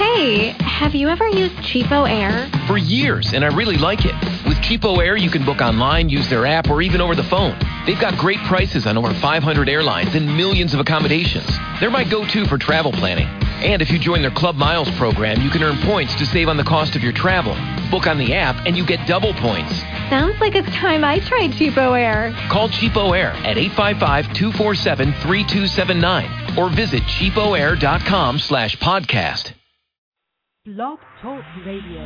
Hey, have you ever used Cheapo Air? For years, and I really like it. With Cheapo Air, you can book online, use their app, or even over the phone. They've got great prices on over 500 airlines and millions of accommodations. They're my go-to for travel planning. And if you join their Club Miles program, you can earn points to save on the cost of your travel. Book on the app, and you get double points. Sounds like it's time I tried Cheapo Air. Call Cheapo Air at 855-247-3279 or visit cheapoair.com/podcast. Blog Talk Radio.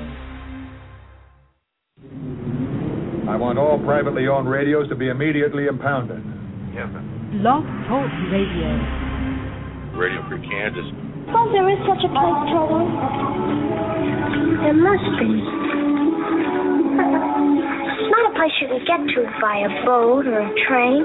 I want all privately owned radios to be immediately impounded. Yes, sir. Blog Talk Radio. Radio Free Kansas. Oh, there is such a place, Toto. There must be. It's not a place you can get to by a boat or a train.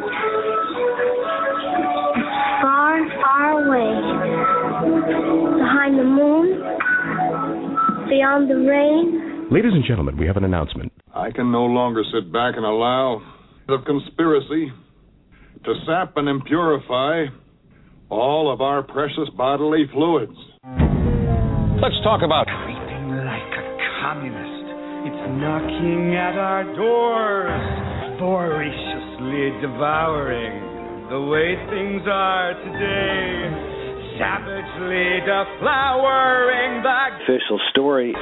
It's far, far away. Behind the moon. Beyond the rain. Ladies and gentlemen, we have an announcement. I can no longer sit back and allow the conspiracy to sap and impurify all of our precious bodily fluids. Let's talk about creeping like a communist. It's knocking at our doors, voraciously devouring the way things are today. Savagely deflowering the official story.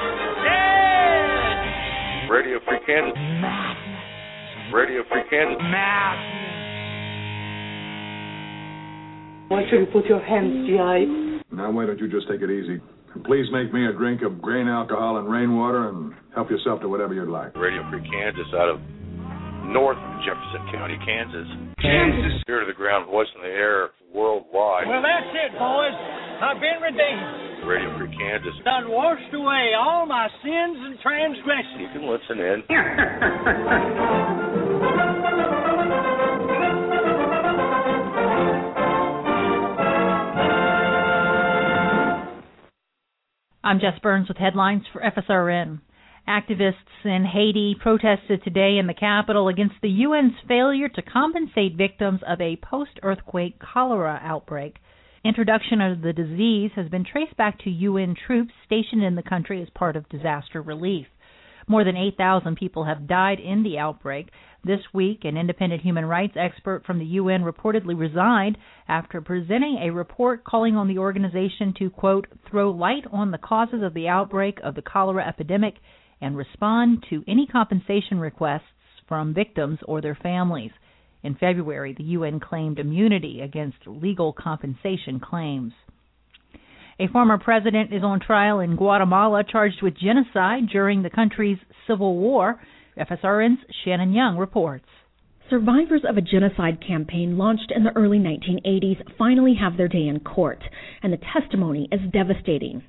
Dead! Radio Free Kansas. Madness. Radio Free Kansas. Madness. Why should you put your hands, G.I.? Now, why don't you just take it easy? And please make me a drink of grain alcohol and rainwater and help yourself to whatever you'd like. Radio Free Kansas out of North Jefferson County, Kansas. Kansas. Spirit of the ground, voice in the air, worldwide. Well, that's it, boys. I've been redeemed. Radio Free Kansas. Done washed away all my sins and transgressions. You can listen in. I'm Jess Burns with headlines for FSRN. Activists in Haiti protested today in the capital against the UN's failure to compensate victims of a post-earthquake cholera outbreak. Introduction of the disease has been traced back to UN troops stationed in the country as part of disaster relief. More than 8,000 people have died in the outbreak. This week, an independent human rights expert from the UN reportedly resigned after presenting a report calling on the organization to, quote, throw light on the causes of the outbreak of the cholera epidemic and respond to any compensation requests from victims or their families. In February, the UN claimed immunity against legal compensation claims. A former president is on trial in Guatemala charged with genocide during the country's civil war. FSRN's Shannon Young reports. Survivors of a genocide campaign launched in the early 1980s finally have their day in court, and the testimony is devastating.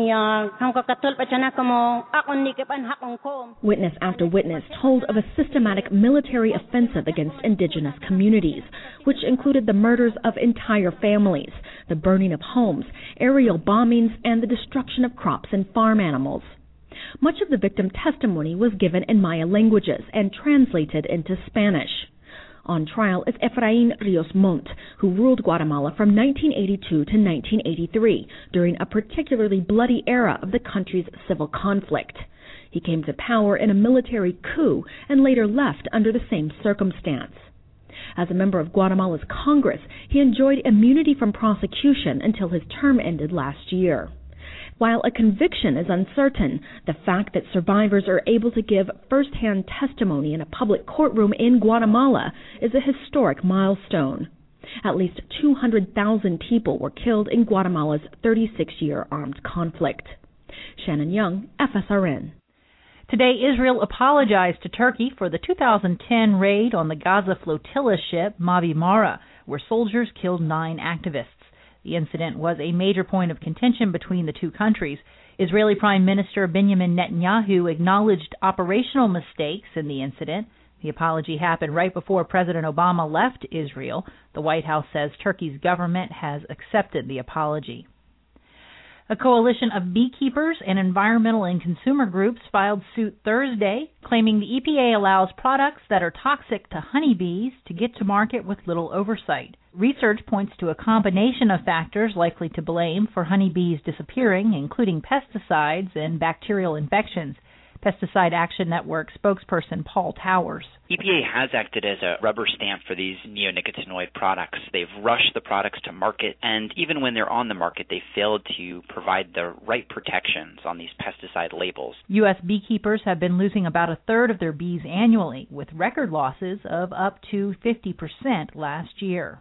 Witness after witness told of a systematic military offensive against indigenous communities, which included the murders of entire families, the burning of homes, aerial bombings, and the destruction of crops and farm animals. Much of the victim testimony was given in Maya languages and translated into Spanish. On trial is Efraín Ríos Montt, who ruled Guatemala from 1982 to 1983 during a particularly bloody era of the country's civil conflict. He came to power in a military coup and later left under the same circumstance. As a member of Guatemala's Congress, he enjoyed immunity from prosecution until his term ended last year. While a conviction is uncertain, the fact that survivors are able to give first-hand testimony in a public courtroom in Guatemala is a historic milestone. At least 200,000 people were killed in Guatemala's 36-year armed conflict. Shannon Young, FSRN. Today, Israel apologized to Turkey for the 2010 raid on the Gaza flotilla ship Mavi Mara, where soldiers killed 9 activists. The incident was a major point of contention between the two countries. Israeli Prime Minister Benjamin Netanyahu acknowledged operational mistakes in the incident. The apology happened right before President Obama left Israel. The White House says Turkey's government has accepted the apology. A coalition of beekeepers and environmental and consumer groups filed suit Thursday, claiming the EPA allows products that are toxic to honeybees to get to market with little oversight. Research points to a combination of factors likely to blame for honeybees disappearing, including pesticides and bacterial infections. Pesticide Action Network spokesperson Paul Towers. EPA has acted as a rubber stamp for these neonicotinoid products. They've rushed the products to market, and even when they're on the market, they failed to provide the right protections on these pesticide labels. U.S. beekeepers have been losing about a third of their bees annually, with record losses of up to 50% last year.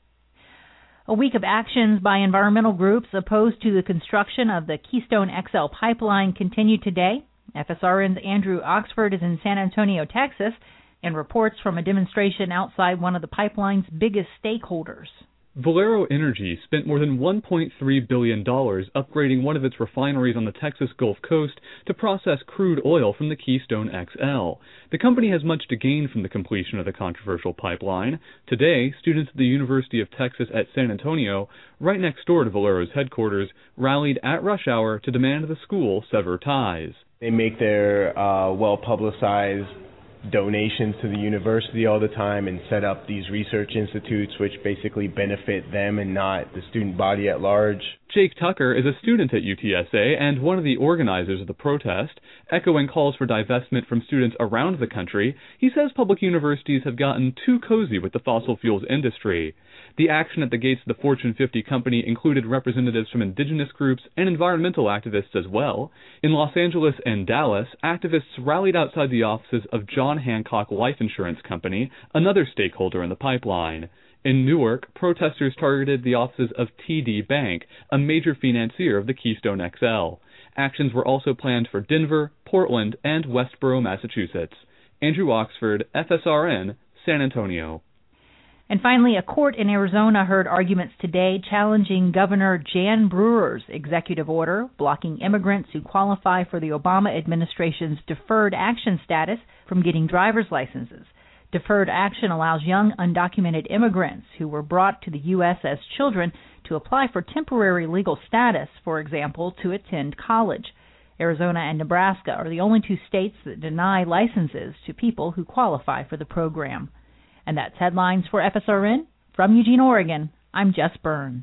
A week of actions by environmental groups opposed to the construction of the Keystone XL pipeline continued today. FSRN's Andrew Oxford is in San Antonio, Texas, and reports from a demonstration outside one of the pipeline's biggest stakeholders. Valero Energy spent more than $1.3 billion upgrading one of its refineries on the Texas Gulf Coast to process crude oil from the Keystone XL. The company has much to gain from the completion of the controversial pipeline. Today, students at the University of Texas at San Antonio, right next door to Valero's headquarters, rallied at rush hour to demand the school sever ties. They make their well-publicized donations to the university all the time and set up these research institutes which basically benefit them and not the student body at large. Jake Tucker is a student at UTSA and one of the organizers of the protest. Echoing calls for divestment from students around the country, he says public universities have gotten too cozy with the fossil fuels industry. The action at the gates of the Fortune 50 company included representatives from indigenous groups and environmental activists as well. In Los Angeles and Dallas, activists rallied outside the offices of John Hancock Life Insurance Company, another stakeholder in the pipeline. In Newark, protesters targeted the offices of TD Bank, a major financier of the Keystone XL. Actions were also planned for Denver, Portland, and Westboro, Massachusetts. Andrew Oxford, FSRN, San Antonio. And finally, a court in Arizona heard arguments today challenging Governor Jan Brewer's executive order blocking immigrants who qualify for the Obama administration's deferred action status from getting driver's licenses. Deferred action allows young undocumented immigrants who were brought to the U.S. as children to apply for temporary legal status, for example, to attend college. Arizona and Nebraska are the only two states that deny licenses to people who qualify for the program. And that's headlines for FSRN. From Eugene, Oregon, I'm Jess Burns.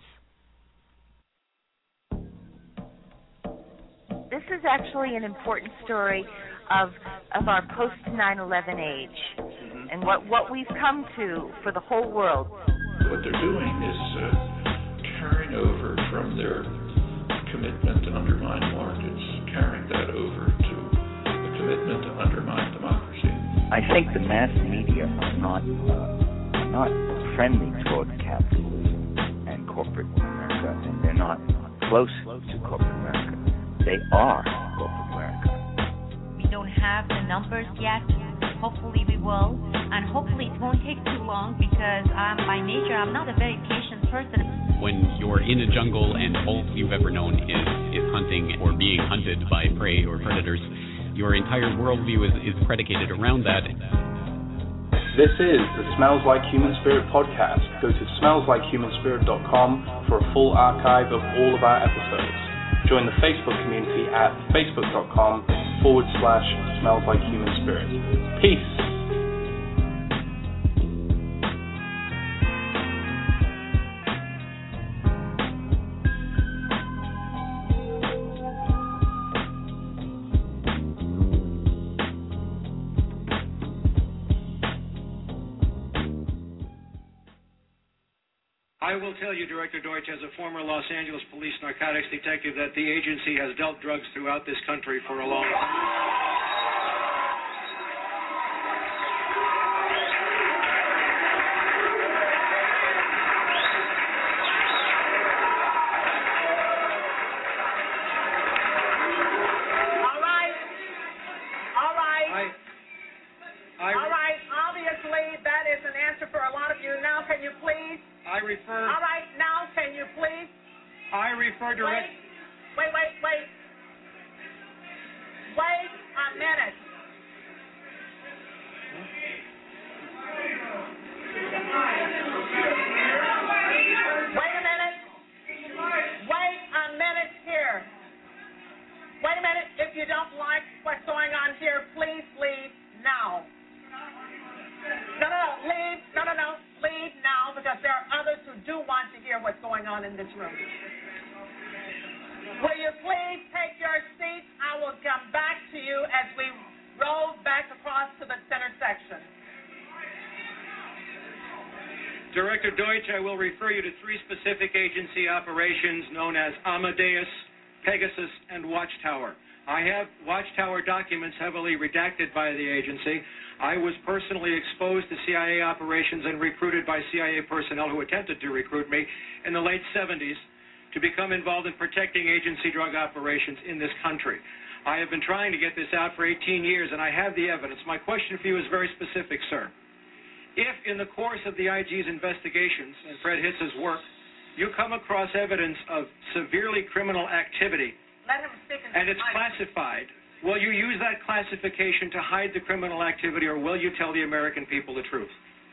This is actually an important story of our post-9/11 age and what we've come to for the whole world. What they're doing is carrying over from their commitment to undermine markets, carrying that over to the commitment to undermine democracy. I think the mass media are not friendly toward capitalism and corporate America, and they're not close to corporate America. They are corporate America. We don't have the numbers yet. Hopefully we will, and hopefully it won't take too long because by nature I'm not a very patient person. When you're in a jungle and all you've ever known is hunting or being hunted by prey or predators, your entire worldview is predicated around that. This is the Smells Like Human Spirit podcast. Go to smellslikehumanspirit.com for a full archive of all of our episodes. Join the Facebook community at facebook.com/Smells Like Human Spirit. Peace. I will tell you, Director Deutsch, as a former Los Angeles police narcotics detective, that the agency has dealt drugs throughout this country for a long time. All right, obviously that is an answer for a lot of you. Now can you please? I refer... All right, now can you please? I refer direct... Wait a minute. Here. Wait a minute. If you don't like what's going on here, please leave now. No, leave. No, leave now because there are others do want to hear what's going on in this room. Will you please take your seats? I will come back to you as we roll back across to the center section. Director Deutsch, I will refer you to 3 specific agency operations known as Amadeus, Pegasus, and Watchtower. I have Watchtower documents heavily redacted by the agency. I was personally exposed to CIA operations and recruited by CIA personnel who attempted to recruit me in the late 70s to become involved in protecting agency drug operations in this country. I have been trying to get this out for 18 years, and I have the evidence. My question for you is very specific, sir. If, in the course of the IG's investigations and Fred Hitz's work, you come across evidence of severely criminal activity, let him speak and it's classified, will you use that classification to hide the criminal activity, or will you tell the American people the truth?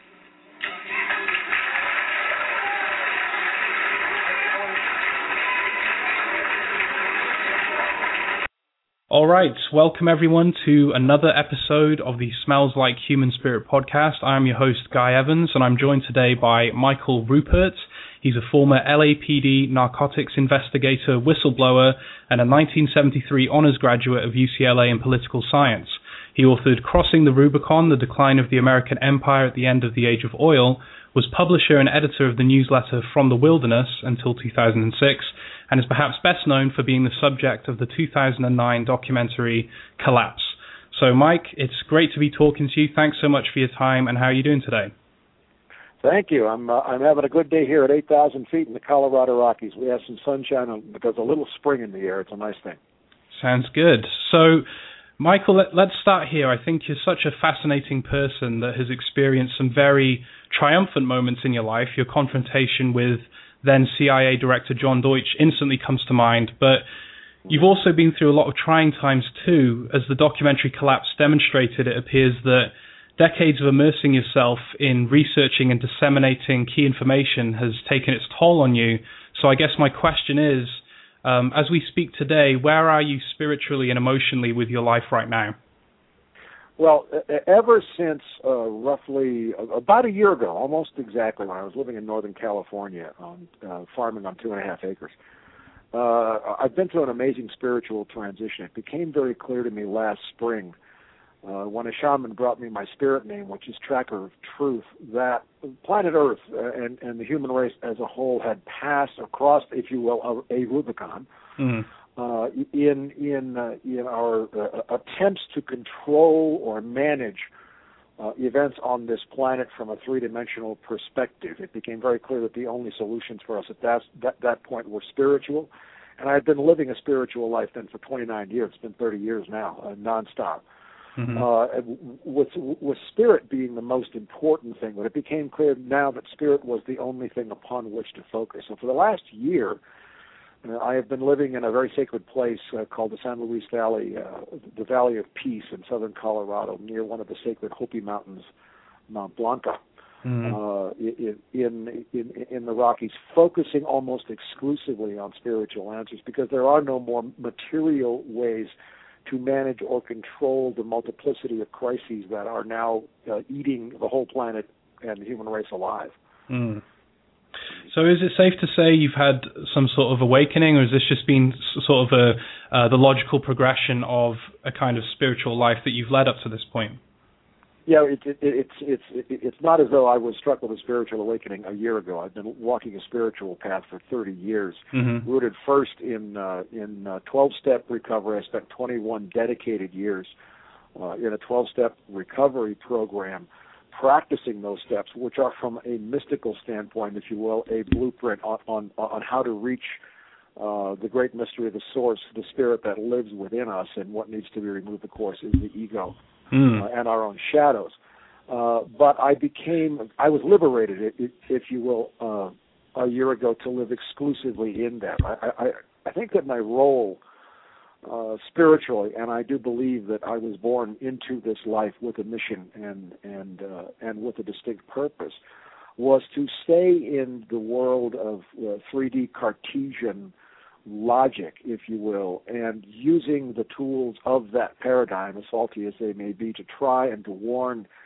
All right, welcome everyone to another episode of the Smells Like Human Spirit podcast. I am your host, Guy Evans, and I'm joined today by Michael Ruppert. He's a former LAPD narcotics investigator, whistleblower, and a 1973 honors graduate of UCLA in political science. He authored Crossing the Rubicon, The Decline of the American Empire at the End of the Age of Oil, was publisher and editor of the newsletter From the Wilderness until 2006, and is perhaps best known for being the subject of the 2009 documentary Collapse. So, Mike, it's great to be talking to you. Thanks so much for your time, and how are you doing today? Thank you. I'm having a good day here at 8,000 feet in the Colorado Rockies. We have some sunshine and there's a little spring in the air. It's a nice thing. Sounds good. So, Michael, let's start here. I think you're such a fascinating person that has experienced some very triumphant moments in your life. Your confrontation with then CIA Director John Deutsch instantly comes to mind, but you've also been through a lot of trying times too. As the documentary Collapse demonstrated, it appears that decades of immersing yourself in researching and disseminating key information has taken its toll on you. So I guess my question is, as we speak today, where are you spiritually and emotionally with your life right now? Well, ever since roughly about a year ago, almost exactly, when I was living in Northern California, farming on 2.5 acres, I've been through an amazing spiritual transition. It became very clear to me last spring when a shaman brought me my spirit name, which is Tracker of Truth, that planet Earth and the human race as a whole had passed across, if you will, a Rubicon. Mm-hmm. In our attempts to control or manage events on this planet from a three-dimensional perspective. It became very clear that the only solutions for us at that point were spiritual, and I had been living a spiritual life then for 29 years. It's been 30 years now, nonstop. Mm-hmm. With spirit being the most important thing, but it became clear now that spirit was the only thing upon which to focus. So for the last year, I have been living in a very sacred place called the San Luis Valley, the Valley of Peace in southern Colorado, near one of the sacred Hopi Mountains, Mount Blanca, in the Rockies, focusing almost exclusively on spiritual answers, because there are no more material ways to manage or control the multiplicity of crises that are now eating the whole planet and the human race alive. Mm. So is it safe to say you've had some sort of awakening, or has this just been sort of the logical progression of a kind of spiritual life that you've led up to this point? Yeah, it's not as though I was struck with a spiritual awakening a year ago. I've been walking a spiritual path for 30 years, rooted first in 12-step recovery. I spent 21 dedicated years in a 12-step recovery program, practicing those steps, which are, from a mystical standpoint, if you will, a blueprint on how to reach the great mystery of the source, the spirit that lives within us, and what needs to be removed, of course, is the ego and our own shadows. But I was liberated, if you will, a year ago to live exclusively in that. I think that my role spiritually, and I do believe that I was born into this life with a mission and with a distinct purpose, was to stay in the world of 3D Cartesian logic, if you will, and using the tools of that paradigm, as faulty as they may be, to try and to warn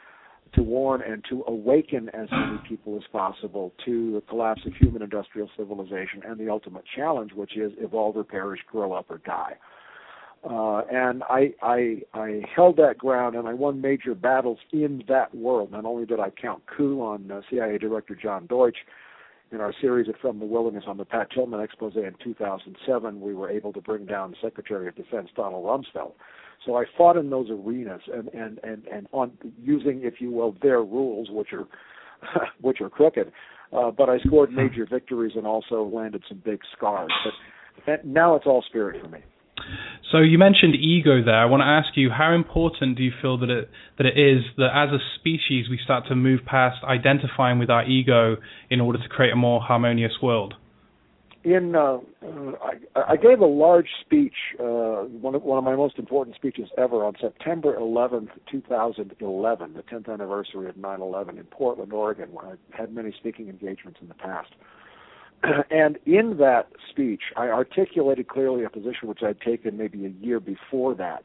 to warn and to awaken as many people as possible to the collapse of human industrial civilization and the ultimate challenge, which is evolve or perish, grow up or die. And I held that ground, and I won major battles in that world. Not only did I count coup on CIA Director John Deutsch in our series of From the Wilderness on the Pat Tillman expose in 2007, we were able to bring down Secretary of Defense Donald Rumsfeld. So I fought in those arenas and on using, if you will, their rules, which are crooked. But I scored major victories and also landed some big scars. But now it's all spirit for me. So you mentioned ego there. I want to ask you, how important do you feel that it is that as a species we start to move past identifying with our ego in order to create a more harmonious world? I gave a large speech, one of my most important speeches ever, on September 11th, 2011, the 10th anniversary of 9/11 in Portland, Oregon, where I've had many speaking engagements in the past. And in that speech, I articulated clearly a position which I'd taken maybe a year before that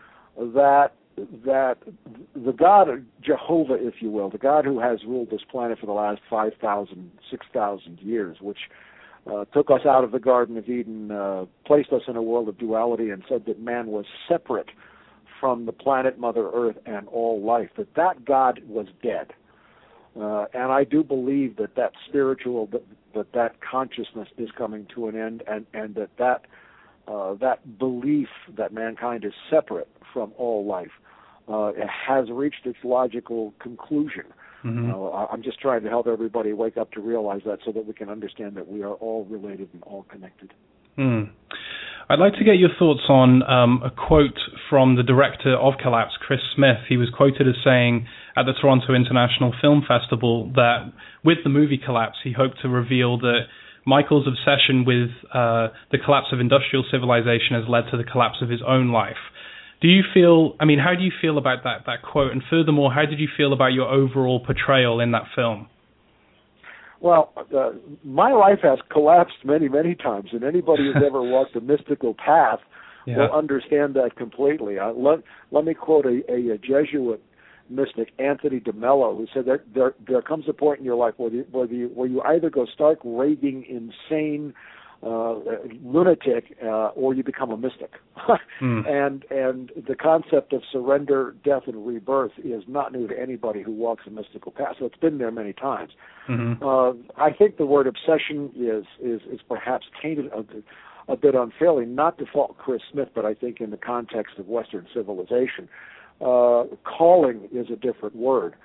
the God of Jehovah, if you will, the God who has ruled this planet for the last 5,000, 6,000 years, which took us out of the Garden of Eden, placed us in a world of duality, and said that man was separate from the planet Mother Earth and all life, that God was dead. And I do believe that spiritual, that consciousness is coming to an end, and that belief that mankind is separate from all life has reached its logical conclusion. Mm-hmm. I'm just trying to help everybody wake up to realize that, so that we can understand that we are all related and all connected. I'd like to get your thoughts on a quote from the director of Collapse, Chris Smith. He was quoted as saying at the Toronto International Film Festival that with the movie Collapse, he hoped to reveal that Michael's obsession with the collapse of industrial civilization has led to the collapse of his own life. How do you feel about that quote? And furthermore, how did you feel about your overall portrayal in that film? Well, my life has collapsed many, many times, and anybody who's ever walked a mystical path will understand that completely. Let me quote a Jesuit mystic, Anthony de Mello, who said there comes a point in your life where you either go stark, raving, insane, lunatic, or you become a mystic. And the concept of surrender, death, and rebirth is not new to anybody who walks a mystical path. So it's been there many times. Mm-hmm. I think the word obsession is perhaps tainted a bit unfairly, not to fault Chris Smith, but I think in the context of Western civilization, calling is a different word.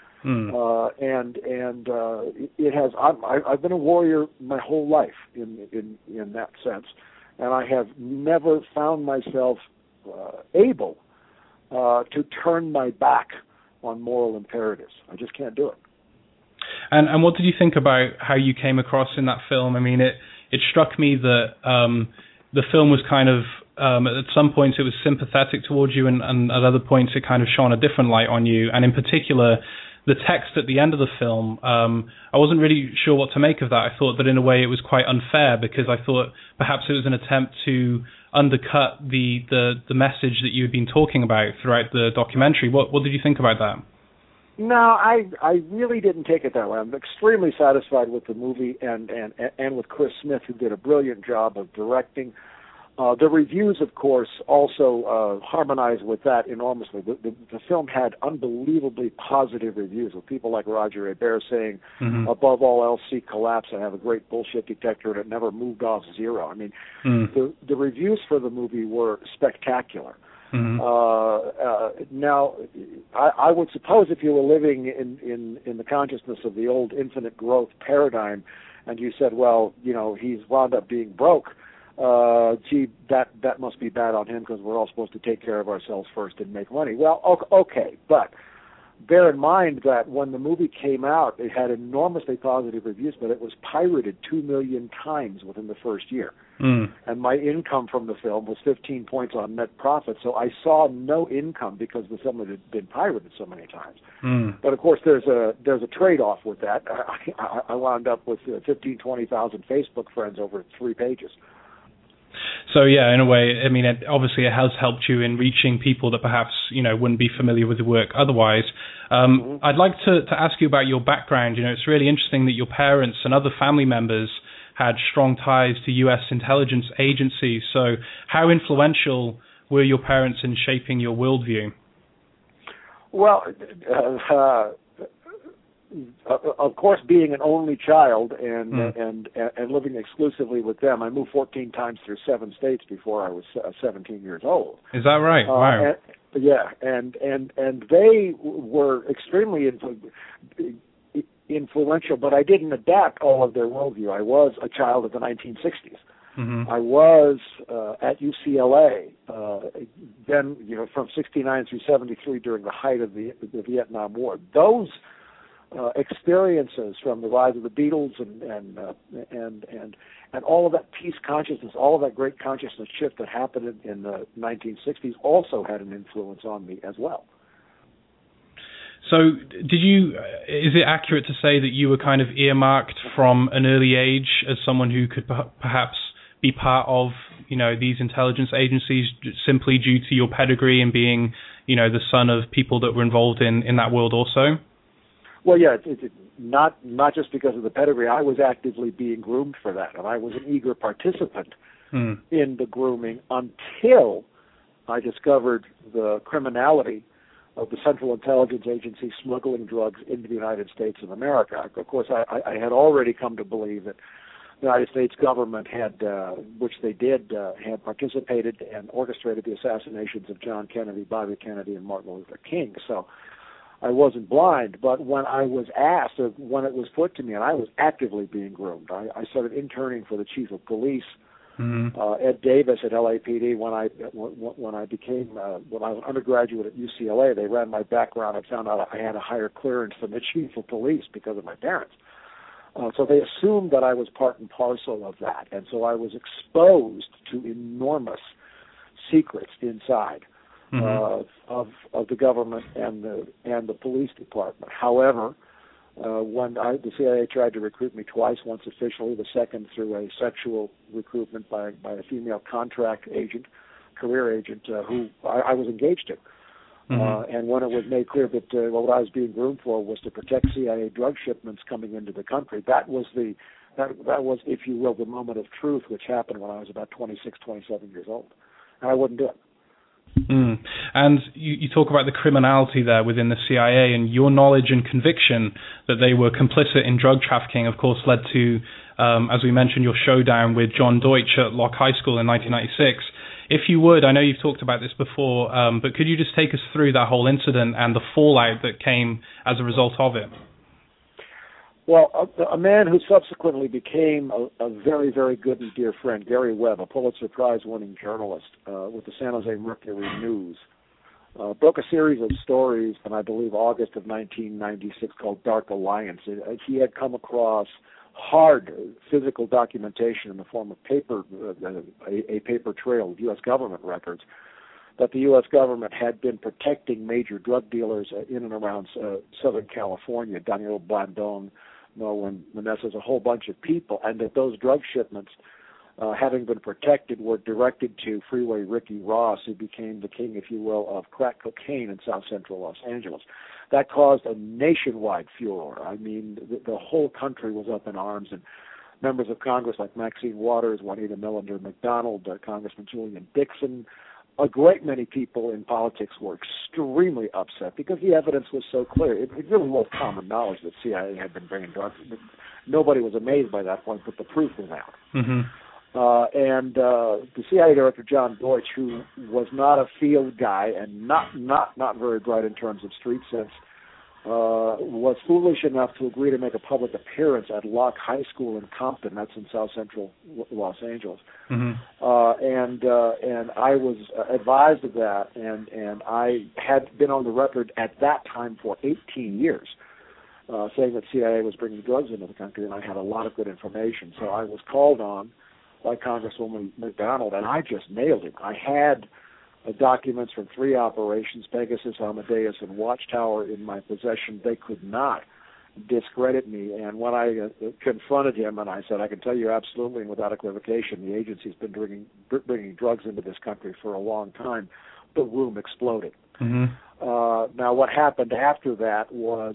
It has. I've been a warrior my whole life in that sense, and I have never found myself able to turn my back on moral imperatives. I just can't do it. And what did you think about how you came across in that film? I mean, it struck me that the film was kind of at some points it was sympathetic towards you, and at other points it kind of shone a different light on you. And in particular, the text at the end of the film, I wasn't really sure what to make of that. I thought that in a way it was quite unfair, because I thought perhaps it was an attempt to undercut the message that you had been talking about throughout the documentary. What did you think about that? No, I really didn't take it that way. I'm extremely satisfied with the movie and with Chris Smith, who did a brilliant job of directing. The reviews, of course, also harmonized with that enormously. The film had unbelievably positive reviews, with people like Roger Ebert saying, above all else, see Collapse. I have a great bullshit detector, and it never moved off zero. I mean, the reviews for the movie were spectacular. Now, I would suppose if you were living in the consciousness of the old infinite growth paradigm, and you said, well, he's wound up being broke, that must be bad on him, because we're all supposed to take care of ourselves first and make money. Well, okay, but bear in mind that when the movie came out, it had enormously positive reviews, but it was pirated 2 million times within the first year. And my income from the film was 15 points on net profit, so I saw no income because the film had been pirated so many times. But of course, there's a trade-off with that. I wound up with 15,000, 20,000 Facebook friends over 3 pages. So yeah, in a way, I mean, obviously it has helped you in reaching people that perhaps, wouldn't be familiar with the work otherwise. I'd like to ask you about your background. It's really interesting that your parents and other family members had strong ties to U.S. intelligence agencies. So how influential were your parents in shaping your worldview? Well, of course, being an only child and living exclusively with them, I moved 14 times through 7 states before I was 17 years old. Is that right? Wow. And they were extremely influential, but I didn't adapt all of their worldview. I was a child of the 1960s. I was at UCLA then, from 69 through 73 during the height of the Vietnam War. Those experiences from the rise of the Beatles and all of that peace consciousness, all of that great consciousness shift that happened in the 1960s also had an influence on me as well. So is it accurate to say that you were kind of earmarked from an early age as someone who could perhaps be part of, these intelligence agencies simply due to your pedigree and being, the son of people that were involved in that world also? Well, yeah, not just because of the pedigree. I was actively being groomed for that, and I was an eager participant in the grooming until I discovered the criminality of the Central Intelligence Agency smuggling drugs into the United States of America. Of course, I had already come to believe that the United States government had, which they did, had participated and orchestrated the assassinations of John Kennedy, Bobby Kennedy, and Martin Luther King. So I wasn't blind, but when I was asked, or when it was put to me, and I was actively being groomed, I started interning for the chief of police, Ed Davis at LAPD. When I was an undergraduate at UCLA, they ran my background and found out I had a higher clearance than the chief of police because of my parents. So they assumed that I was part and parcel of that, and so I was exposed to enormous secrets inside of the government and the police department. However, when the CIA tried to recruit me twice, once officially, the second through a sexual recruitment by a female contract agent, career agent, who I was engaged to. And when it was made clear that what I was being groomed for was to protect CIA drug shipments coming into the country, that was, if you will, the moment of truth, which happened when I was about 26, 27 years old. And I wouldn't do it. And you talk about the criminality there within the CIA, and your knowledge and conviction that they were complicit in drug trafficking, of course, led to, as we mentioned, your showdown with John Deutsch at Locke High School in 1996. If you would, I know you've talked about this before, but could you just take us through that whole incident and the fallout that came as a result of it? Well, a man who subsequently became a very, very good and dear friend, Gary Webb, a Pulitzer Prize-winning journalist with the San Jose Mercury News, broke a series of stories in, I believe, August of 1996 called Dark Alliance. He had come across hard physical documentation in the form of paper, a paper trail of U.S. government records, that the U.S. government had been protecting major drug dealers in and around Southern California, Daniel Blandon, Norwin Meneses, a whole bunch of people, and that those drug shipments, having been protected, were directed to Freeway Ricky Ross, who became the king, if you will, of crack cocaine in South Central Los Angeles. That caused a nationwide furor. I mean, the whole country was up in arms, and members of Congress like Maxine Waters, Juanita Millender McDonald, Congressman Julian Dixon, a great many people in politics were extremely upset because the evidence was so clear. It really was common knowledge that CIA had been bringing drugs. Nobody was amazed by that point, but the proof was out. And the CIA director, John Deutsch, who was not a field guy and not very bright in terms of street sense, was foolish enough to agree to make a public appearance at Locke High School in Compton. That's in South Central Los Angeles. And I was advised of that, and I had been on the record at that time for 18 years saying that CIA was bringing drugs into the country, and I had a lot of good information. So I was called on by Congresswoman McDonald, and I just nailed it. I had documents from 3 operations, Pegasus, Amadeus, and Watchtower, in my possession. They could not discredit me. And when I confronted him and I said, I can tell you absolutely and without equivocation, the agency's been bringing drugs into this country for a long time, the room exploded. Mm-hmm. Now, what happened after that was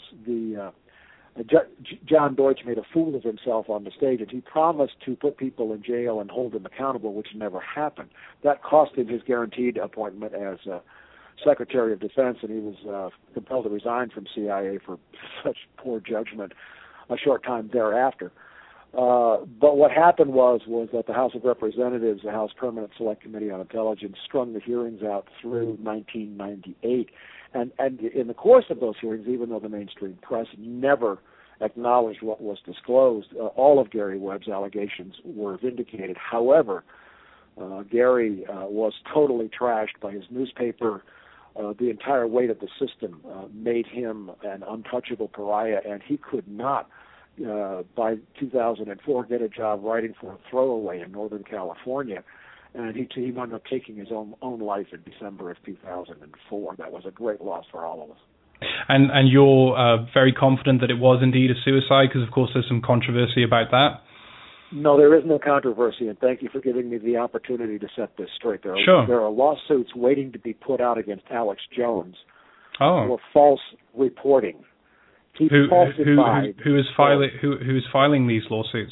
John Deutsch made a fool of himself on the stage, and he promised to put people in jail and hold them accountable, which never happened. That cost him his guaranteed appointment as Secretary of Defense, and he was compelled to resign from CIA for such poor judgment a short time thereafter. But what happened was that the House of Representatives, the House Permanent Select Committee on Intelligence, strung the hearings out through 1998. And in the course of those hearings, even though the mainstream press never acknowledged what was disclosed, all of Gary Webb's allegations were vindicated. However, Gary was totally trashed by his newspaper. The entire weight of the system made him an untouchable pariah, and he could not, by 2004, get a job writing for a throwaway in Northern California. And he wound up taking his own life in December of 2004. That was a great loss for all of us. And you're very confident that it was indeed a suicide, because, of course, there's some controversy about that? No, there is no controversy, and thank you for giving me the opportunity to set this straight. There are lawsuits waiting to be put out against Alex Jones for false reporting. He falsified. Who is filing these lawsuits?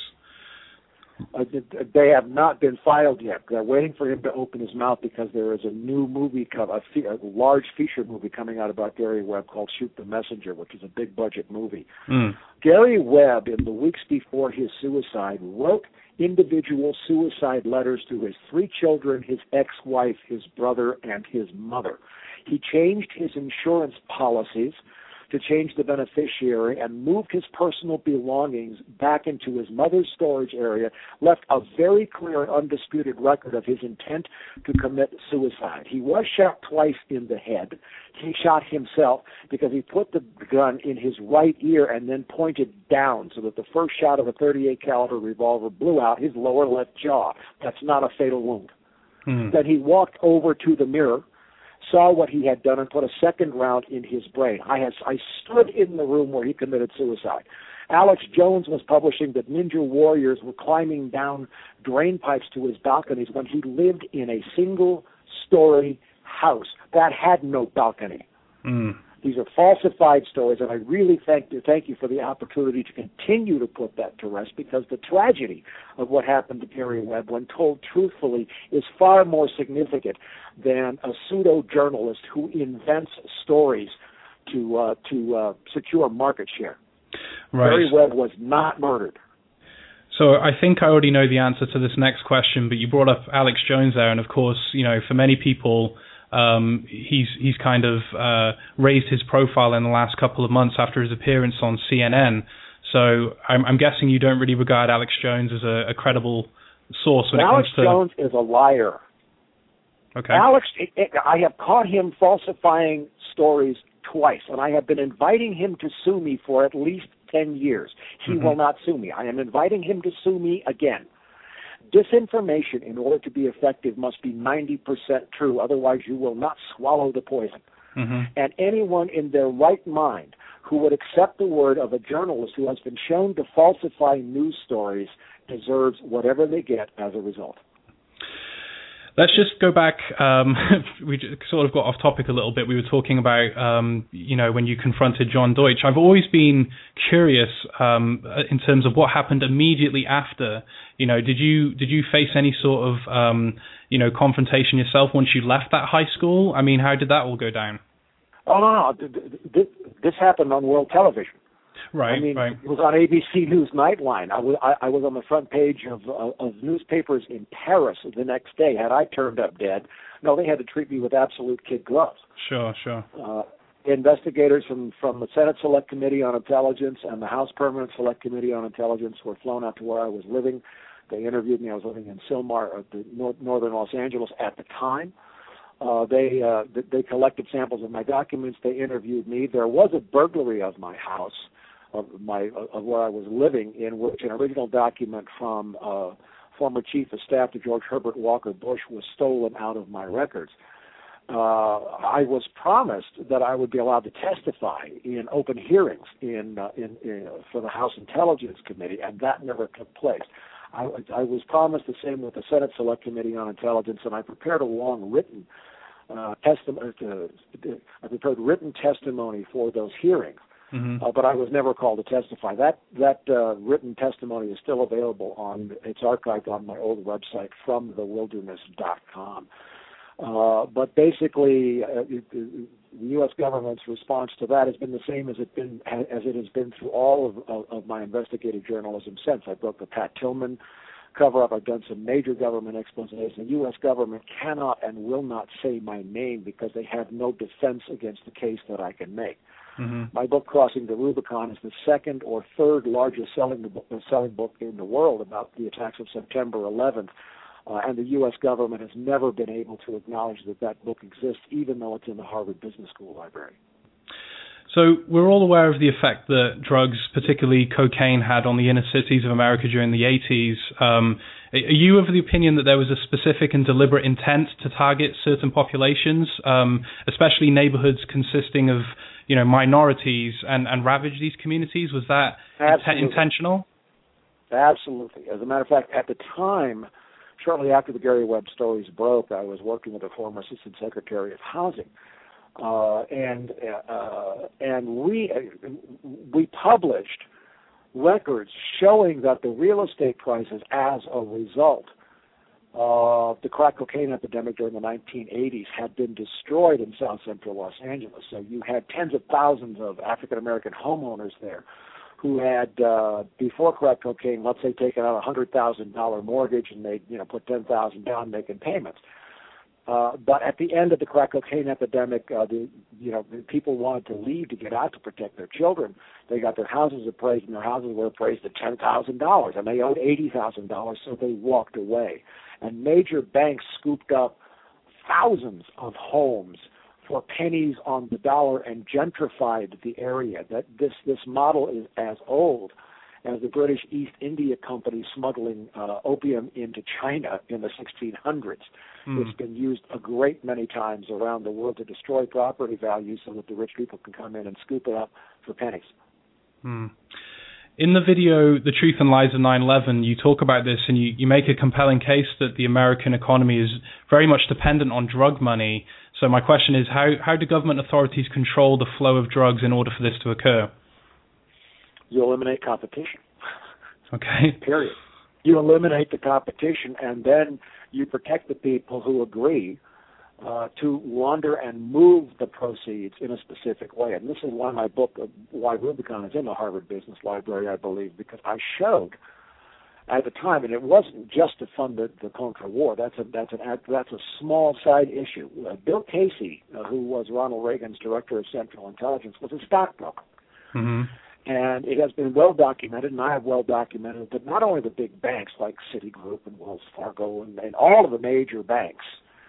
They have not been filed yet. They're waiting for him to open his mouth because there is a new movie, a large feature movie coming out about Gary Webb called Shoot the Messenger, which is a big budget movie. Mm. Gary Webb, in the weeks before his suicide, wrote individual suicide letters to his 3 children, his ex-wife, his brother, and his mother. He changed his insurance policies to change the beneficiary and moved his personal belongings back into his mother's storage area, left a very clear and undisputed record of his intent to commit suicide. He was shot twice in the head. He shot himself because he put the gun in his right ear and then pointed down so that the first shot of a .38 caliber revolver blew out his lower left jaw. That's not a fatal wound. Mm. Then he walked over to the mirror, saw what he had done, and put a second round in his brain. I stood in the room where he committed suicide. Alex Jones was publishing that ninja warriors were climbing down drain pipes to his balconies when he lived in a single-story house that had no balcony. Mm. These are falsified stories, and I really thank you for the opportunity to continue to put that to rest, because the tragedy of what happened to Gary Webb, when told truthfully, is far more significant than a pseudo-journalist who invents stories to secure market share. Right. Gary Webb was not murdered. So I think I already know the answer to this next question, but you brought up Alex Jones there, and of course, for many people, he's kind of raised his profile in the last couple of months after his appearance on CNN. So I'm guessing you don't really regard Alex Jones as a credible source when Alex it comes to... Jones is a liar. Okay. I have caught him falsifying stories twice, and I have been inviting him to sue me for at least 10 years. He will not sue me. I am inviting him to sue me again. Disinformation, in order to be effective, must be 90% true. Otherwise, you will not swallow the poison. Mm-hmm. And anyone in their right mind who would accept the word of a journalist who has been shown to falsify news stories deserves whatever they get as a result. Let's just go back. We sort of got off topic a little bit. We were talking about, when you confronted John Deutsch. I've always been curious in terms of what happened immediately after. Did you face any sort of, confrontation yourself once you left that high school? I mean, how did that all go down? Oh, no. This happened on world television. Right, It was on ABC News Nightline. I was on the front page of newspapers in Paris the next day. Had I turned up dead, no, they had to treat me with absolute kid gloves. Sure. Investigators from the Senate Select Committee on Intelligence and the House Permanent Select Committee on Intelligence were flown out to where I was living. They interviewed me. I was living in Sylmar, northern Los Angeles at the time. They collected samples of my documents. They interviewed me. There was a burglary of my house, of where I was living, in which an original document from former Chief of Staff to George Herbert Walker Bush was stolen out of my records. I was promised that I would be allowed to testify in open hearings for the House Intelligence Committee, and that never took place. I was promised the same with the Senate Select Committee on Intelligence, and I prepared a long written testimony for those hearings. Mm-hmm. But I was never called to testify. That written testimony is still available it's archived on my old website, fromthewilderness.com. But basically, the U.S. government's response to that has been the same as it has been through all of my investigative journalism since. I broke the Pat Tillman cover-up. I've done some major government exposés. The U.S. government cannot and will not say my name because they have no defense against the case that I can make. Mm-hmm. My book, Crossing the Rubicon, is the second or third largest selling book in the world about the attacks of September 11th. And the U.S. government has never been able to acknowledge that book exists, even though it's in the Harvard Business School library. So we're all aware of the effect that drugs, particularly cocaine, had on the inner cities of America during the 80s. Are you of the opinion that there was a specific and deliberate intent to target certain populations, especially neighborhoods consisting of minorities, and ravage these communities? Was that intentional? Absolutely. As a matter of fact, at the time, shortly after the Gary Webb stories broke, I was working with a former Assistant Secretary of Housing, and we published records showing that the real estate prices, as a result of the crack cocaine epidemic during the 1980s, had been destroyed in South Central Los Angeles. So you had tens of thousands of African American homeowners there who had, before crack cocaine, let's say, taken out a $100,000 mortgage and they, put $10,000 down making payments. But at the end of the crack cocaine epidemic, the people wanted to leave to get out to protect their children. They got their houses appraised, and their houses were appraised at $10,000, and they owed $80,000, so they walked away. And major banks scooped up thousands of homes for pennies on the dollar and gentrified the area. That this model is as old as the British East India Company smuggling opium into China in the 1600s. It's been used a great many times around the world to destroy property values so that the rich people can come in and scoop it up for pennies. In the video, The Truth and Lies of 9/11, you talk about this and you make a compelling case that the American economy is very much dependent on drug money. So my question is, how do government authorities control the flow of drugs in order for this to occur? You eliminate competition. Okay. Period. You eliminate the competition, and then you protect the people who agree to launder and move the proceeds in a specific way. And this is why my book, Why Rubicon, is in the Harvard Business Library, I believe, because I showed at the time, and it wasn't just to fund the Contra War. That's a small side issue. Bill Casey, who was Ronald Reagan's Director of Central Intelligence, was a stockbroker. Mm-hmm. And it has been well documented, and I have well documented, that not only the big banks like Citigroup and Wells Fargo and all of the major banks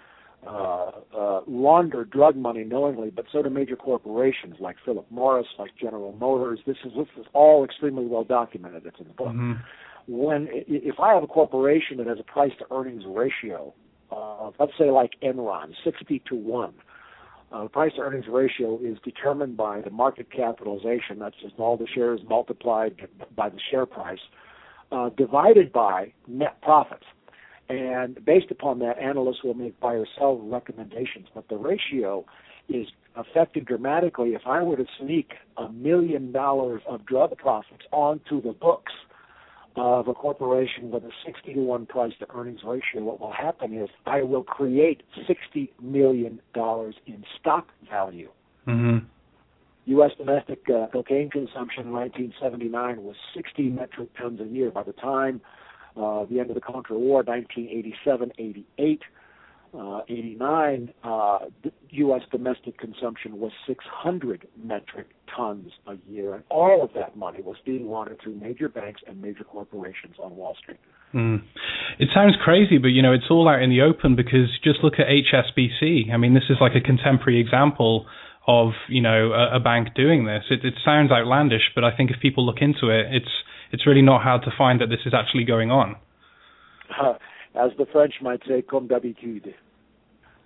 launder drug money knowingly, but so do major corporations like Philip Morris, like General Motors. This is all extremely well documented. It's in the book. Mm-hmm. If I have a corporation that has a price-to-earnings ratio, let's say like Enron, 60-1, the price-to-earnings ratio is determined by the market capitalization, that's just all the shares multiplied by the share price, divided by net profits. And based upon that, analysts will make buy or sell recommendations. But the ratio is affected dramatically if I were to sneak $1 million of drug profits onto the books of a corporation with a 60-1 price-to-earnings ratio. What will happen is I will create $60 million in stock value. Mm-hmm. U.S. domestic cocaine consumption in 1979 was 60 metric tons a year. By the time the end of the Contra War, 1987, 88, 89, U.S. domestic consumption was 600 metric tons a year. And all of that money was being laundered through major banks and major corporations on Wall Street. It sounds crazy, but, it's all out in the open because just look at HSBC. I mean, this is like a contemporary example of, a bank doing this. It sounds outlandish, but I think if people look into it, it's really not hard to find that this is actually going on. As the French might say, comme d'habitude.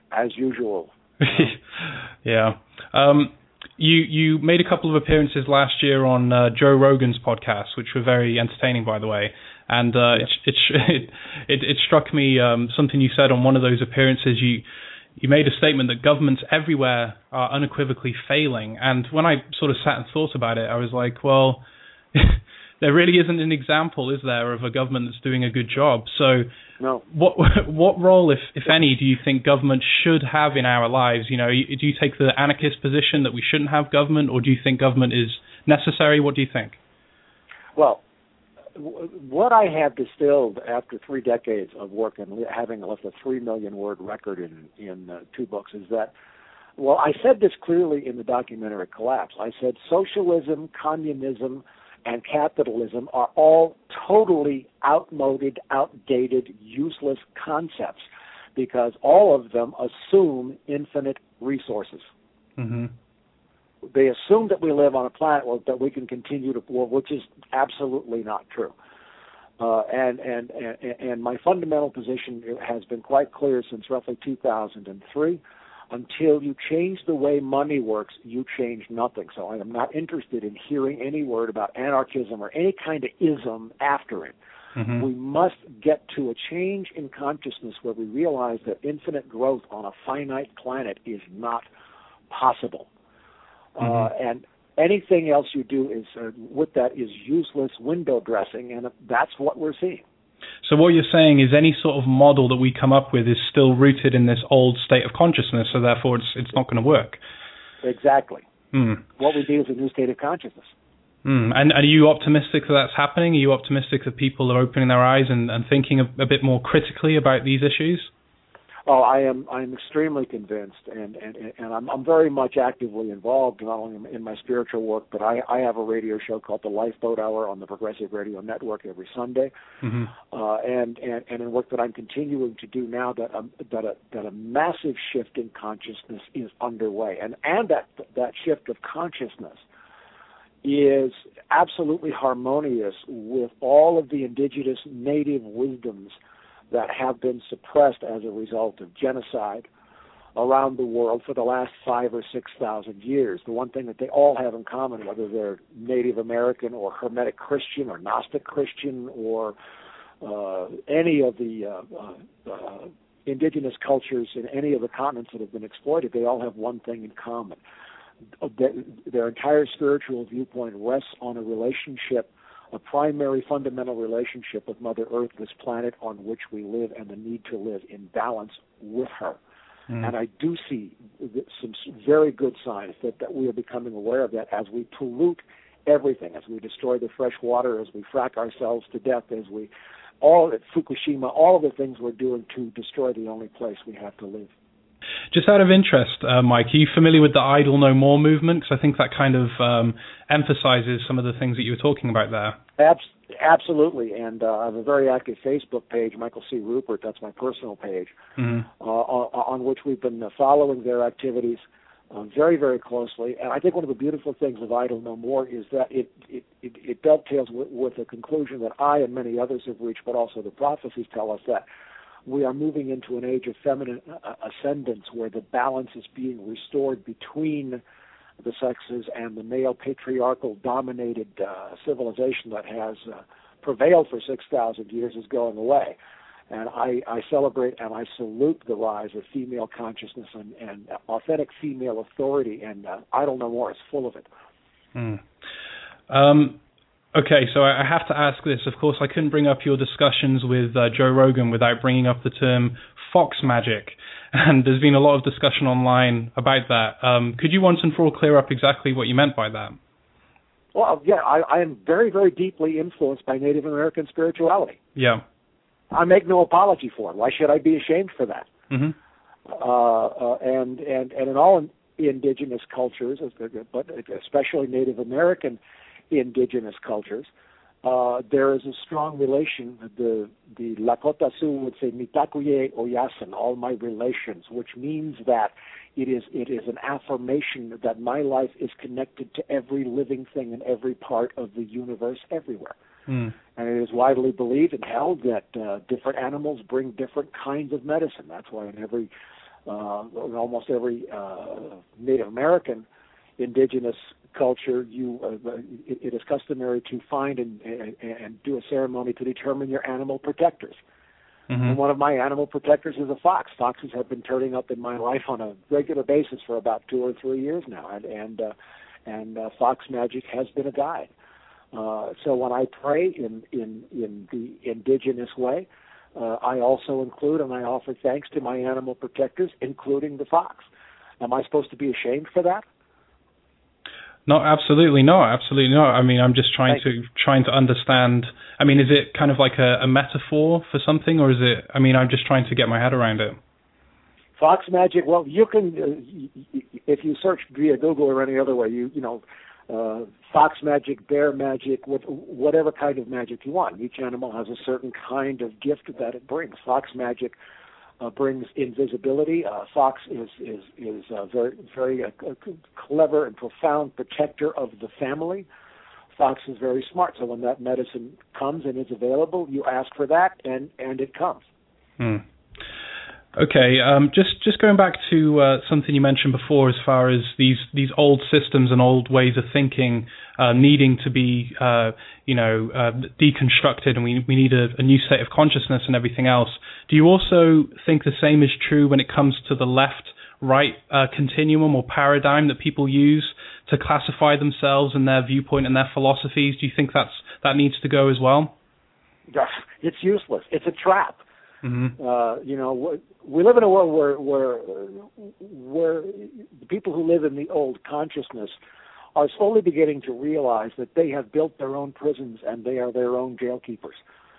as usual. Yeah. You made a couple of appearances last year on Joe Rogan's podcast, which were very entertaining, by the way. And it struck me something you said on one of those appearances. You made a statement that governments everywhere are unequivocally failing. And when I sort of sat and thought about it, I was like, well, there really isn't an example, is there, of a government that's doing a good job? So no. What role, if any, do you think government should have in our lives? You know, do you take the anarchist position that we shouldn't have government, or do you think government is necessary? What do you think? Well, what I have distilled after 3 decades of work and having left a 3 million word record in 2 books is that, well, I said this clearly in the documentary Collapse. I said socialism, communism, and capitalism are all totally outmoded, outdated, useless concepts because all of them assume infinite resources. Mm-hmm. They assume that we live on a planet that we can continue to war, which is absolutely not true. And my fundamental position has been quite clear since roughly 2003. Until you change the way money works, you change nothing. So I am not interested in hearing any word about anarchism or any kind of ism after it. Mm-hmm. We must get to a change in consciousness where we realize that infinite growth on a finite planet is not possible. Mm-hmm. And anything else you do is with that is useless window dressing, and that's what we're seeing. So what you're saying is any sort of model that we come up with is still rooted in this old state of consciousness, so therefore it's not going to work. Exactly. Mm. What we need is a new state of consciousness. And are you optimistic that that's happening? Are you optimistic that people are opening their eyes and thinking a bit more critically about these issues? Oh, I'm extremely convinced, and I'm very much actively involved, not only in my spiritual work, but I have a radio show called the Lifeboat Hour on the Progressive Radio Network every Sunday, mm-hmm. and in work that I'm continuing to do now, that a massive shift in consciousness is underway, and that shift of consciousness is absolutely harmonious with all of the indigenous native wisdoms that have been suppressed as a result of genocide around the world for the last 5,000 or 6,000 years. The one thing that they all have in common, whether they're Native American or Hermetic Christian or Gnostic Christian or any of the indigenous cultures in any of the continents that have been exploited, they all have one thing in common. Their entire spiritual viewpoint rests on a relationship, a primary fundamental relationship with Mother Earth, this planet on which we live, and the need to live in balance with her. Mm. And I do see some very good signs that we are becoming aware of that as we pollute everything, as we destroy the fresh water, as we frack ourselves to death, all at Fukushima, all of the things we're doing to destroy the only place we have to live. Just out of interest, Mike, are you familiar with the Idle No More movement? Because I think that kind of emphasizes some of the things that you were talking about there. Absolutely, and I have a very active Facebook page, Michael C. Rupert, that's my personal page, mm-hmm. on which we've been following their activities very, very closely. And I think one of the beautiful things of Idle No More is that it dovetails with the conclusion that I and many others have reached, but also the prophecies tell us that we are moving into an age of feminine ascendance where the balance is being restored between the sexes, and the male patriarchal dominated civilization that has prevailed for 6,000 years is going away. And I celebrate and I salute the rise of female consciousness and authentic female authority, and Idle No More is full of it. Okay, so I have to ask this. Of course, I couldn't bring up your discussions with Joe Rogan without bringing up the term fox magic, and there's been a lot of discussion online about that. Could you once and for all clear up exactly what you meant by that? Well, yeah, I am very, very deeply influenced by Native American spirituality. Yeah. I make no apology for it. Why should I be ashamed for that? Mm-hmm. And in all indigenous cultures, but especially Native American indigenous cultures, there is a strong relation. The Lakota Sioux would say "Mitakuye Oyasin," all my relations, which means that it is an affirmation that my life is connected to every living thing in every part of the universe, everywhere. Mm. And it is widely believed and held that different animals bring different kinds of medicine. That's why in every in almost every Native American indigenous culture, it is customary to find and do a ceremony to determine your animal protectors. Mm-hmm. And one of my animal protectors is a fox. Foxes have been turning up in my life on a regular basis for about 2 or 3 years now, and fox magic has been a guide. So when I pray in the indigenous way, I also include and I offer thanks to my animal protectors, including the fox. Am I supposed to be ashamed for that? No, absolutely not. Absolutely not. I mean, I'm just trying to understand. I mean, is it kind of like a metaphor for something, or is it? I mean, I'm just trying to get my head around it. Fox magic. Well, you can, if you search via Google or any other way, fox magic, bear magic, whatever kind of magic you want. Each animal has a certain kind of gift that it brings. Fox magic brings invisibility. Fox is very, very clever and profound protector of the family. Fox is very smart. So when that medicine comes and is available, you ask for that, and it comes. Hmm. Okay, just going back to something you mentioned before, as far as these old systems and old ways of thinking needing to be deconstructed, and we need a new state of consciousness and everything else. Do you also think the same is true when it comes to the left-right continuum or paradigm that people use to classify themselves and their viewpoint and their philosophies? Do you think that needs to go as well? It's useless. It's a trap. Mm-hmm. We live in a world where the people who live in the old consciousness are slowly beginning to realize that they have built their own prisons and they are their own jail keepers.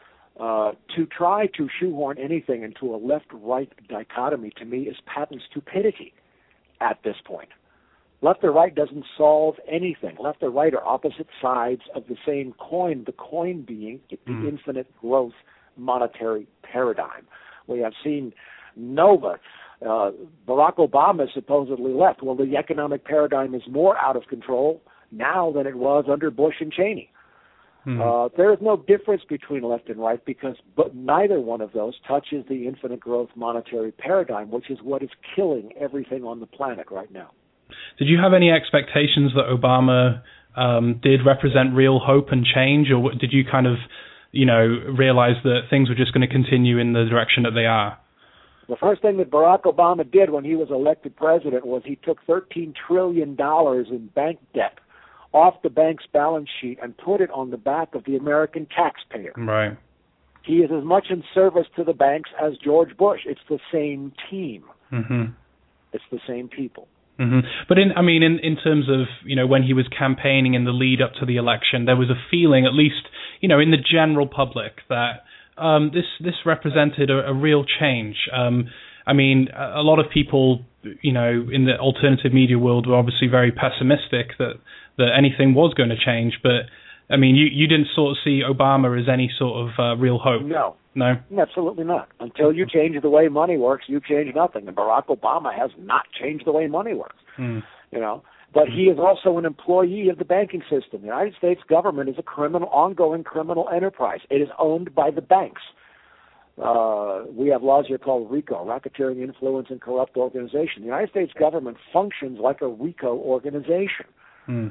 To try to shoehorn anything into a left-right dichotomy, to me, is patent stupidity at this point. Left or right doesn't solve anything. Left or right are opposite sides of the same coin, the coin being the infinite growth monetary paradigm. We have seen Nova. Barack Obama is supposedly left. Well, the economic paradigm is more out of control now than it was under Bush and Cheney. There is no difference between left and right but neither one of those touches the infinite growth monetary paradigm, which is what is killing everything on the planet right now. Did you have any expectations that Obama did represent real hope and change, or did you kind of realize that things were just going to continue in the direction that they are? The first thing that Barack Obama did when he was elected president was he took $13 trillion in bank debt off the bank's balance sheet and put it on the back of the American taxpayer. Right. He is as much in service to the banks as George Bush. It's the same team. Mm-hmm. It's the same people. Mm-hmm. But in terms of when he was campaigning in the lead up to the election, there was a feeling, at least in the general public, that this represented a real change. A lot of people in the alternative media world were obviously very pessimistic that anything was going to change. But you didn't sort of see Obama as any sort of real hope. No, absolutely not. Until you change the way money works, you change nothing. And Barack Obama has not changed the way money works. But he is also an employee of the banking system. The United States government is ongoing criminal enterprise. It is owned by the banks. We have laws here called RICO, Racketeering, Influence, and Corrupt Organization. The United States government functions like a RICO organization. And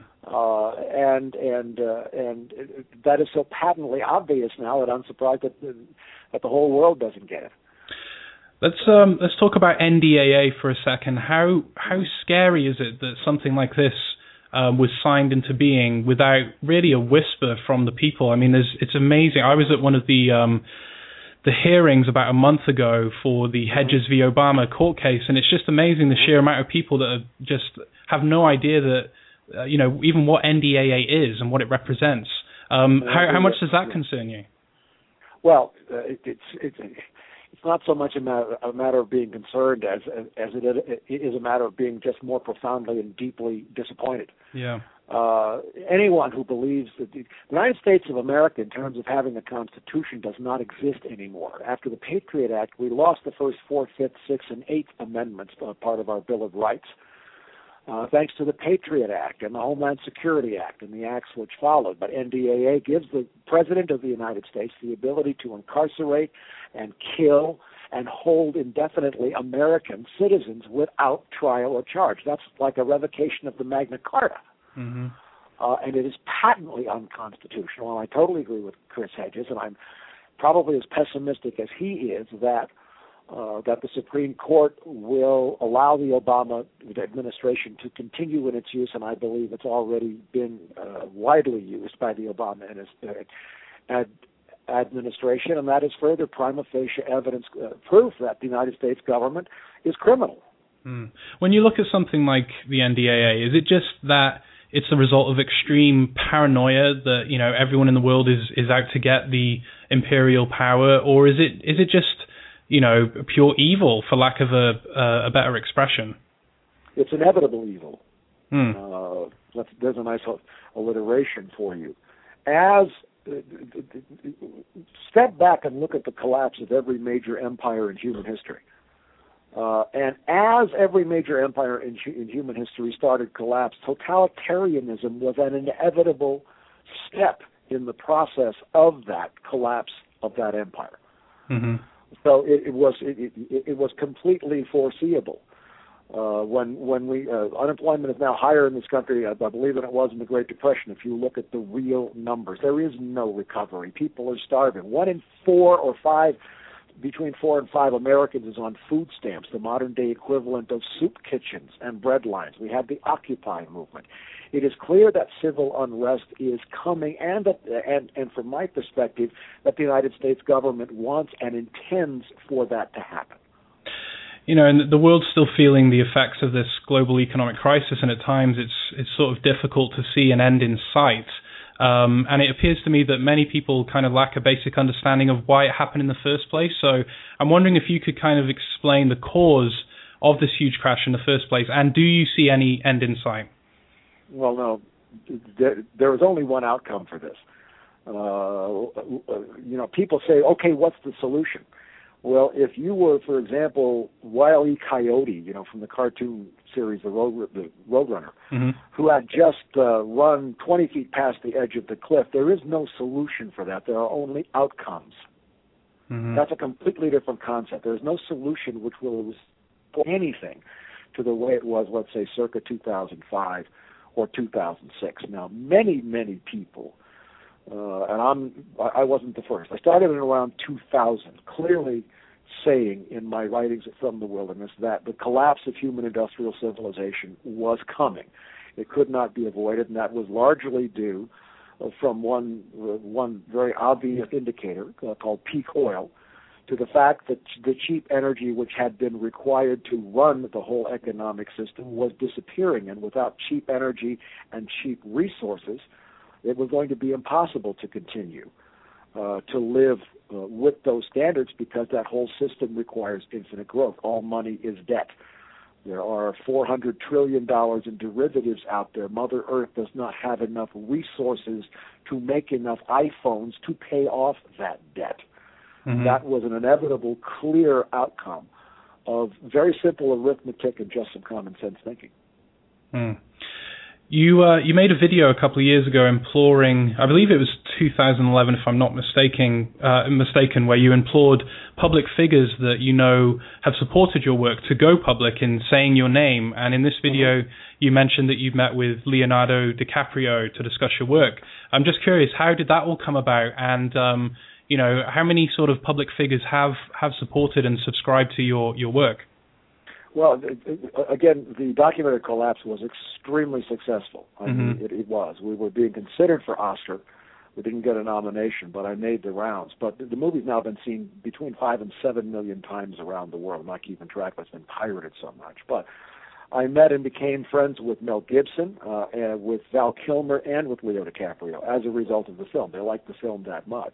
that is so patently obvious now that I'm surprised that the whole world doesn't get it. Let's talk about NDAA for a second. How scary is it that something like this was signed into being without really a whisper from the people? It's amazing. I was at one of the hearings about a month ago for the Hedges v. Obama court case, and it's just amazing the sheer amount of people that just have no idea that even what NDAA is and what it represents. How much does that concern you? Well, it's not so much a matter of being concerned as it is a matter of being just more profoundly and deeply disappointed. Yeah. Anyone who believes that the United States of America, in terms of having a constitution, does not exist anymore. After the Patriot Act, we lost the first 4th, 5th, 6th, and 8th Amendments, part of our Bill of Rights. thanks to the Patriot Act and the Homeland Security Act and the acts which followed. But NDAA gives the President of the United States the ability to incarcerate and kill and hold indefinitely American citizens without trial or charge. That's like a revocation of the Magna Carta. Mm-hmm. And it is patently unconstitutional. And I totally agree with Chris Hedges, and I'm probably as pessimistic as he is that the Supreme Court will allow the Obama administration to continue in its use, and I believe it's already been widely used by the Obama administration, and that is further prima facie evidence, proof that the United States government is criminal. When you look at something like the NDAA, is it just that it's a result of extreme paranoia that, you know, everyone in the world is out to get the imperial power, or is it just, you know, pure evil, for lack of a better expression? It's inevitable evil. There's a nice alliteration for you. Step back and look at the collapse of every major empire in human history. And as every major empire in human history started to collapse, totalitarianism was an inevitable step in the process of that collapse of that empire. Mm-hmm. So it was completely foreseeable. When we unemployment is now higher in this country, I believe, than it was in the Great Depression. If you look at the real numbers, there is no recovery. People are starving. 1 in 4 or 5, between 4 and 5 Americans is on food stamps, the modern-day equivalent of soup kitchens and bread lines. We have the Occupy movement. It is clear that civil unrest is coming, and from my perspective, that the United States government wants and intends for that to happen. You know, and the world's still feeling the effects of this global economic crisis, and at times it's sort of difficult to see an end in sight. And it appears to me that many people kind of lack a basic understanding of why it happened in the first place. So I'm wondering if you could kind of explain the cause of this huge crash in the first place, and do you see any end in sight? Well, no, there is only one outcome for this. You know, people say, okay, what's the solution? Well, if you were, for example, Wile E. Coyote, you know, from the cartoon series, the Roadrunner, mm-hmm. who had just run 20 feet past the edge of the cliff, there is no solution for that. There are only outcomes. Mm-hmm. That's a completely different concept. There's no solution which will restore anything to the way it was, let's say, circa 2005 or 2006. Now, many, many people, and I wasn't the first. I started in around 2000, clearly saying in my writings from the wilderness that the collapse of human industrial civilization was coming. It could not be avoided, and that was largely due from one very obvious indicator called peak oil, to the fact that the cheap energy which had been required to run the whole economic system was disappearing, and without cheap energy and cheap resources, it was going to be impossible to continue to live with those standards, because that whole system requires infinite growth. All money is debt. There are $400 trillion in derivatives out there. Mother Earth does not have enough resources to make enough iPhones to pay off that debt. Mm-hmm. That was an inevitable, clear outcome of very simple arithmetic and just some common sense thinking. Mm. You made a video a couple of years ago imploring, I believe it was 2011 if I'm not mistaken, where you implored public figures that you know have supported your work to go public in saying your name. And in this video, you mentioned that you've met with Leonardo DiCaprio to discuss your work. I'm just curious, how did that all come about? And you know, how many sort of public figures have supported and subscribed to your work? Well, again, the documentary Collapse was extremely successful. I mean, it was. We were being considered for Oscar. We didn't get a nomination, but I made the rounds. But the movie's now been seen between 5 and 7 million times around the world. I'm not keeping track, but it's been pirated so much. But I met and became friends with Mel Gibson, and with Val Kilmer, and with Leo DiCaprio as a result of the film. They liked the film that much.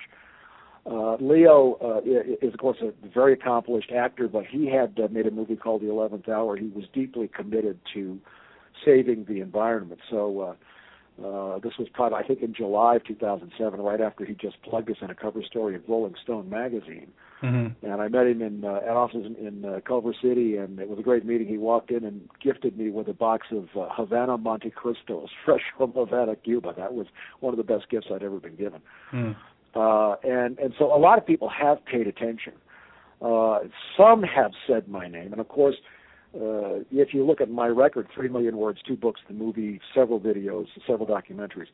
Leo is, of course, a very accomplished actor, but he had made a movie called The 11th Hour. He was deeply committed to saving the environment. So This was probably, I think, in July of 2007, right after he just plugged us in a cover story of Rolling Stone magazine. Mm-hmm. And I met him at offices in Culver City, and it was a great meeting. He walked in and gifted me with a box of Havana Monte Cristos, fresh from Havana, Cuba. That was one of the best gifts I'd ever been given. Mm. And so a lot of people have paid attention. Some have said my name, and of course, if you look at my record, 3 million words, 2 books, the movie, several videos, several documentaries,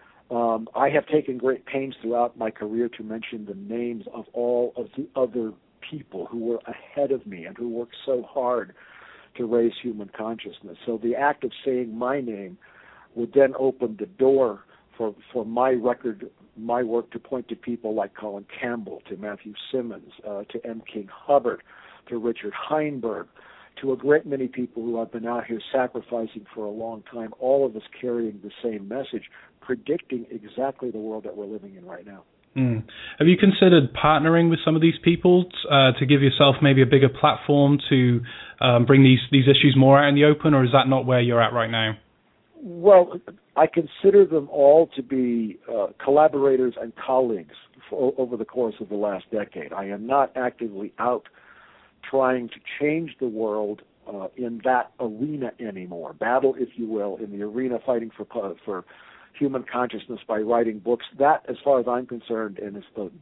I have taken great pains throughout my career to mention the names of all of the other people who were ahead of me and who worked so hard to raise human consciousness. So the act of saying my name would then open the door for my record, my work, to point to people like Colin Campbell, to Matthew Simmons, to M. King Hubbard, to Richard Heinberg, to a great many people who have been out here sacrificing for a long time, all of us carrying the same message, predicting exactly the world that we're living in right now. Mm. Have you considered partnering with some of these people to give yourself maybe a bigger platform to bring these issues more out in the open, or is that not where you're at right now? Well, I consider them all to be collaborators and colleagues over the course of the last decade. I am not actively out trying to change the world in that arena anymore. Battle, if you will, in the arena fighting for human consciousness by writing books. That, as far as I'm concerned, and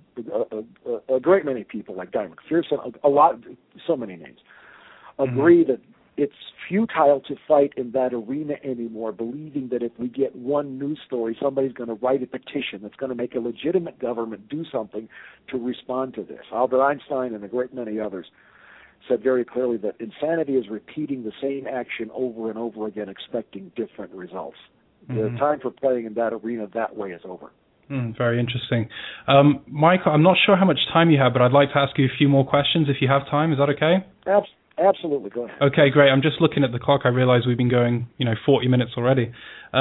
it's a great many people like Guy McPherson, so many names, agree that it's futile to fight in that arena anymore, believing that if we get one news story, somebody's going to write a petition that's going to make a legitimate government do something to respond to this. Albert Einstein and a great many others said very clearly that insanity is repeating the same action over and over again, expecting different results. The time for playing in that arena that way is over. Very interesting. Michael, I'm not sure how much time you have, but I'd like to ask you a few more questions if you have time. Is that okay? Absolutely. Go ahead. Okay, great. I'm just looking at the clock. I realize we've been going, 40 minutes already.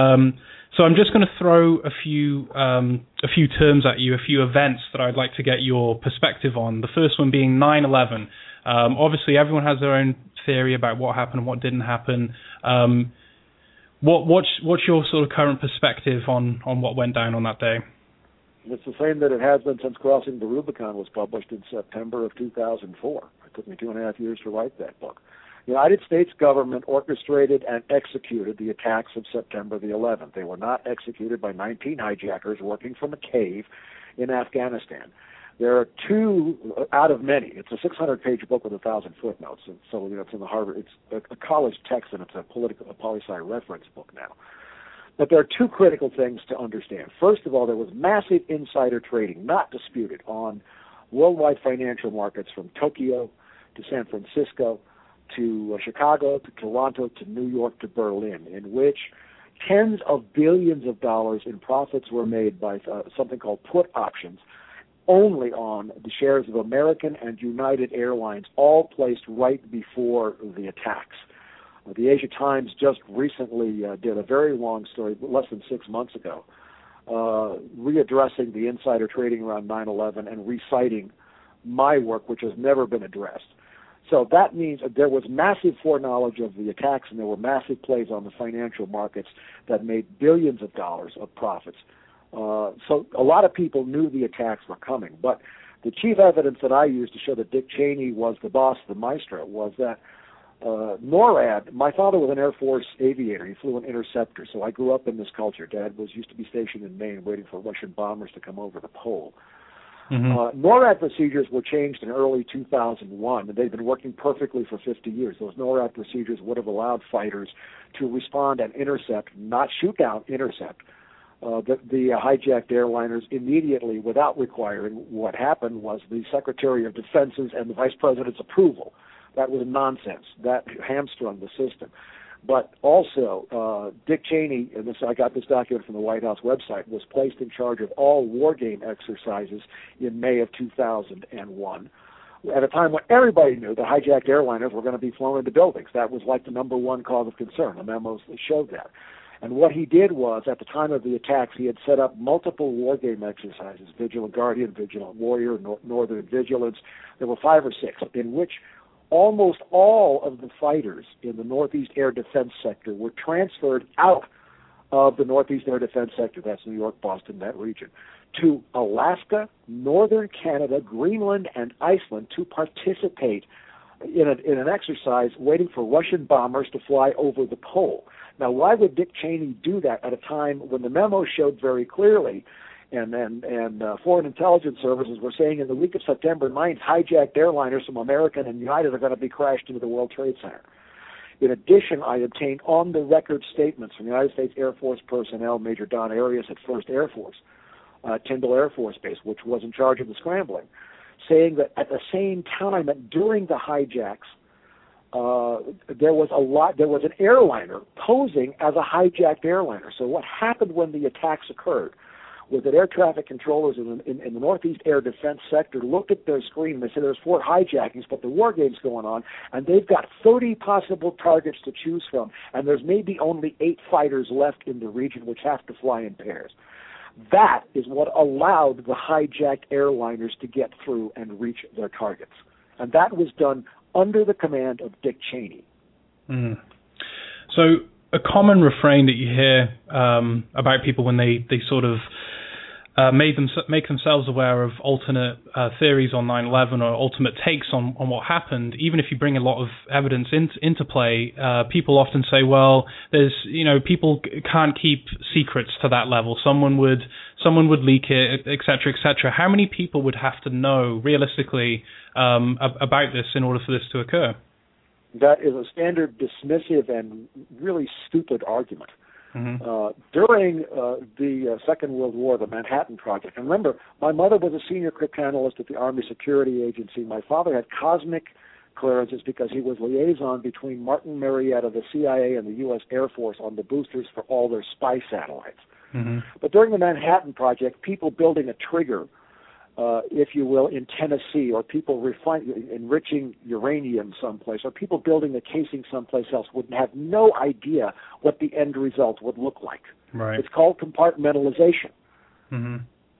So I'm just going to throw a few terms at you, a few events that I'd like to get your perspective on. The first one being 9/11. Obviously, everyone has their own theory about what happened and what didn't happen. What's your sort of current perspective on what went down on that day? It's the same that it has been since Crossing the Rubicon was published in September of 2004. It took me 2.5 years to write that book. The United States government orchestrated and executed the attacks of September the 11th. They were not executed by 19 hijackers working from a cave in Afghanistan. There are 2 out of many. It's a 600-page book with 1,000 footnotes. And so, it's in the Harvard. It's a college text, and it's a poli-sci reference book now. But there are 2 critical things to understand. First of all, there was massive insider trading, not disputed, on worldwide financial markets from Tokyo to San Francisco to Chicago to Toronto to New York to Berlin, in which tens of billions of dollars in profits were made by something called put options, only on the shares of American and United Airlines, all placed right before the attacks. The Asia Times just recently did a very long story, less than 6 months ago, readdressing the insider trading around 9/11 and reciting my work, which has never been addressed. So that means there was massive foreknowledge of the attacks, and there were massive plays on the financial markets that made billions of dollars of profits. So a lot of people knew the attacks were coming, but the chief evidence that I used to show that Dick Cheney was the boss, the maestro, was that NORAD, my father was an Air Force aviator. He flew an interceptor, so I grew up in this culture. Dad used to be stationed in Maine waiting for Russian bombers to come over the pole. NORAD procedures were changed in early 2001, and they've been working perfectly for 50 years. Those NORAD procedures would have allowed fighters to respond and intercept, not shoot down, intercept the hijacked airliners immediately without requiring. What happened was the Secretary of Defense's and the Vice President's approval. That was nonsense. That hamstrung the system. But also, Dick Cheney, and I got this document from the White House website, was placed in charge of all war game exercises in May of 2001, at a time when everybody knew that hijacked airliners were going to be flown into buildings. That was like the number one cause of concern. The memos showed that. And what he did was, at the time of the attacks, he had set up multiple war game exercises, Vigilant Guardian, Vigilant Warrior, Northern Vigilance. There were 5 or 6, in which almost all of the fighters in the Northeast Air Defense sector were transferred out of the Northeast Air Defense Sector, that's New York, Boston, that region, to Alaska, northern Canada, Greenland, and Iceland to participate in an exercise waiting for Russian bombers to fly over the pole. Now, why would Dick Cheney do that at a time when the memo showed very clearly, and foreign intelligence services were saying in the week of September 9th, hijacked airliners from American and United are going to be crashed into the World Trade Center? In addition, I obtained on-the-record statements from United States Air Force personnel, Major Don Arias at 1st Air Force, Tyndall Air Force Base, which was in charge of the scrambling, saying that at the same time, during the hijacks, there was an airliner posing as a hijacked airliner. So what happened when the attacks occurred was that air traffic controllers in the Northeast Air Defense Sector looked at their screen and they said there's 4 hijackings, but the war game's going on, and they've got 30 possible targets to choose from, and there's maybe only 8 fighters left in the region which have to fly in pairs. That is what allowed the hijacked airliners to get through and reach their targets. And that was done under the command of Dick Cheney. Mm. So a common refrain that you hear about people when they sort of make themselves aware of alternate theories on 9/11 or ultimate takes on what happened, even if you bring a lot of evidence into play, people often say, well, people can't keep secrets to that level. Someone would leak it, et cetera, et cetera. How many people would have to know realistically about this in order for this to occur? That is a standard dismissive and really stupid argument. Mm-hmm. During the Second World War, the Manhattan Project, and remember, my mother was a senior cryptanalyst at the Army Security Agency. My father had cosmic clearances because he was liaison between Martin Marietta, the CIA, and the U.S. Air Force on the boosters for all their spy satellites. Mm-hmm. But during the Manhattan Project, people building a trigger, if you will, in Tennessee, or people enriching uranium someplace, or people building a casing someplace else would have no idea what the end result would look like. Right. It's called compartmentalization. Mm-hmm.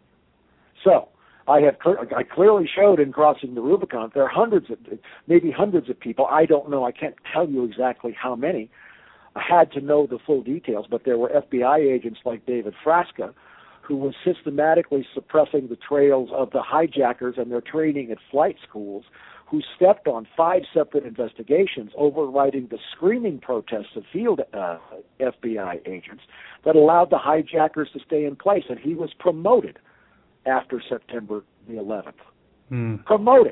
So I clearly showed in Crossing the Rubicon there are maybe hundreds of people, I don't know, I can't tell you exactly how many, I had to know the full details, but there were FBI agents like David Frasca who was systematically suppressing the trails of the hijackers and their training at flight schools, who stepped on 5 separate investigations overriding the screaming protests of field FBI agents that allowed the hijackers to stay in place. And he was promoted after September the 11th. Mm. Promoted.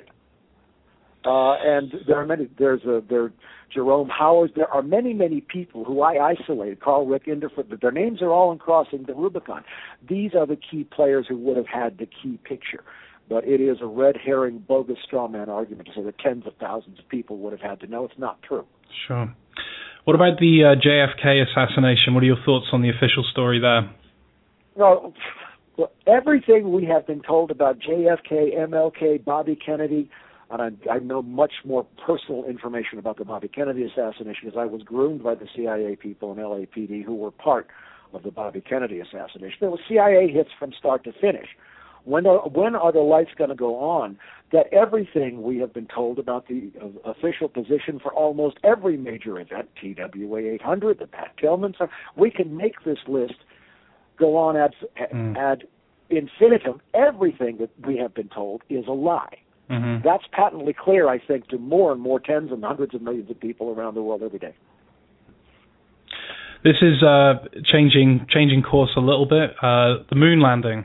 And there are many. There's Jerome Howard. There are many people who I isolated. Carl Rick Inderford. Their names are all in Crossing the Rubicon. These are the key players who would have had the key picture. But it is a red herring, bogus straw man argument to say that tens of thousands of people would have had to know. It's not true. Sure. What about the JFK assassination? What are your thoughts on the official story there? No, everything we have been told about JFK, MLK, Bobby Kennedy. And I know much more personal information about the Bobby Kennedy assassination because I was groomed by the CIA people and LAPD who were part of the Bobby Kennedy assassination. There were CIA hits from start to finish. When are the lights going to go on that everything we have been told about the official position for almost every major event, TWA 800, the Pat Tillman, we can make this list go on ad infinitum. Everything that we have been told is a lie. Mm-hmm. That's patently clear, I think, to more and more tens and hundreds of millions of people around the world every day. This is changing course a little bit. The moon landing.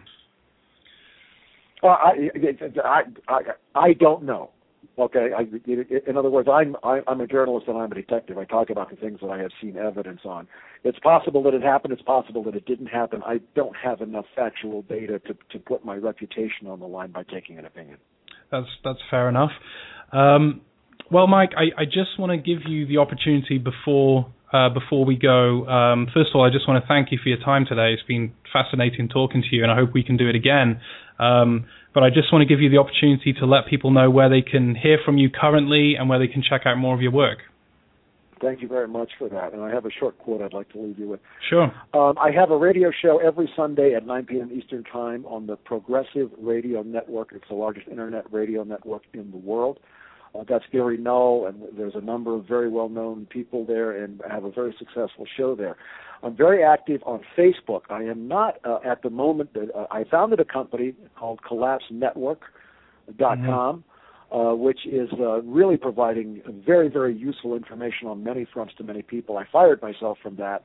I don't know. Okay, in other words, I'm a journalist and I'm a detective. I talk about the things that I have seen evidence on. It's possible that it happened. It's possible that it didn't happen. I don't have enough factual data to put my reputation on the line by taking an opinion. That's fair enough. Well, Mike, I just want to give you the opportunity before we go. First of all, I just want to thank you for your time today. It's been fascinating talking to you, and I hope we can do it again. But I just want to give you the opportunity to let people know where they can hear from you currently and where they can check out more of your work. Thank you very much for that. And I have a short quote I'd like to leave you with. Sure. I have a radio show every Sunday at 9 p.m. Eastern Time on the Progressive Radio Network. It's the largest internet radio network in the world. That's Gary Null, and there's a number of very well-known people there, and have a very successful show there. I'm very active on Facebook. I am not at the moment. I founded a company called CollapseNetwork.com, which is really providing very, very useful information on many fronts to many people. I fired myself from that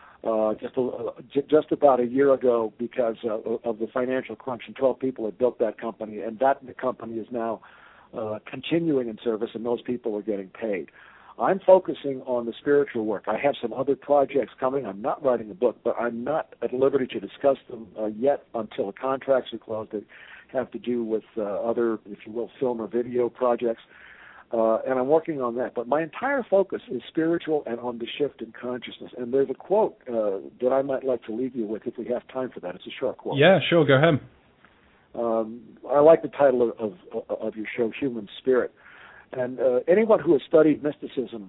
just about a year ago because of the financial crunch, and 12 people had built that company, and the company is now continuing in service, and those people are getting paid. I'm focusing on the spiritual work. I have some other projects coming. I'm not writing a book, but I'm not at liberty to discuss them yet until the contracts are closed that have to do with other, if you will, film or video projects. And I'm working on that. But my entire focus is spiritual and on the shift in consciousness. And there's a quote that I might like to leave you with if we have time for that. It's a short quote. Yeah, sure. Go ahead. I like the title of your show, Human Spirit. And anyone who has studied mysticism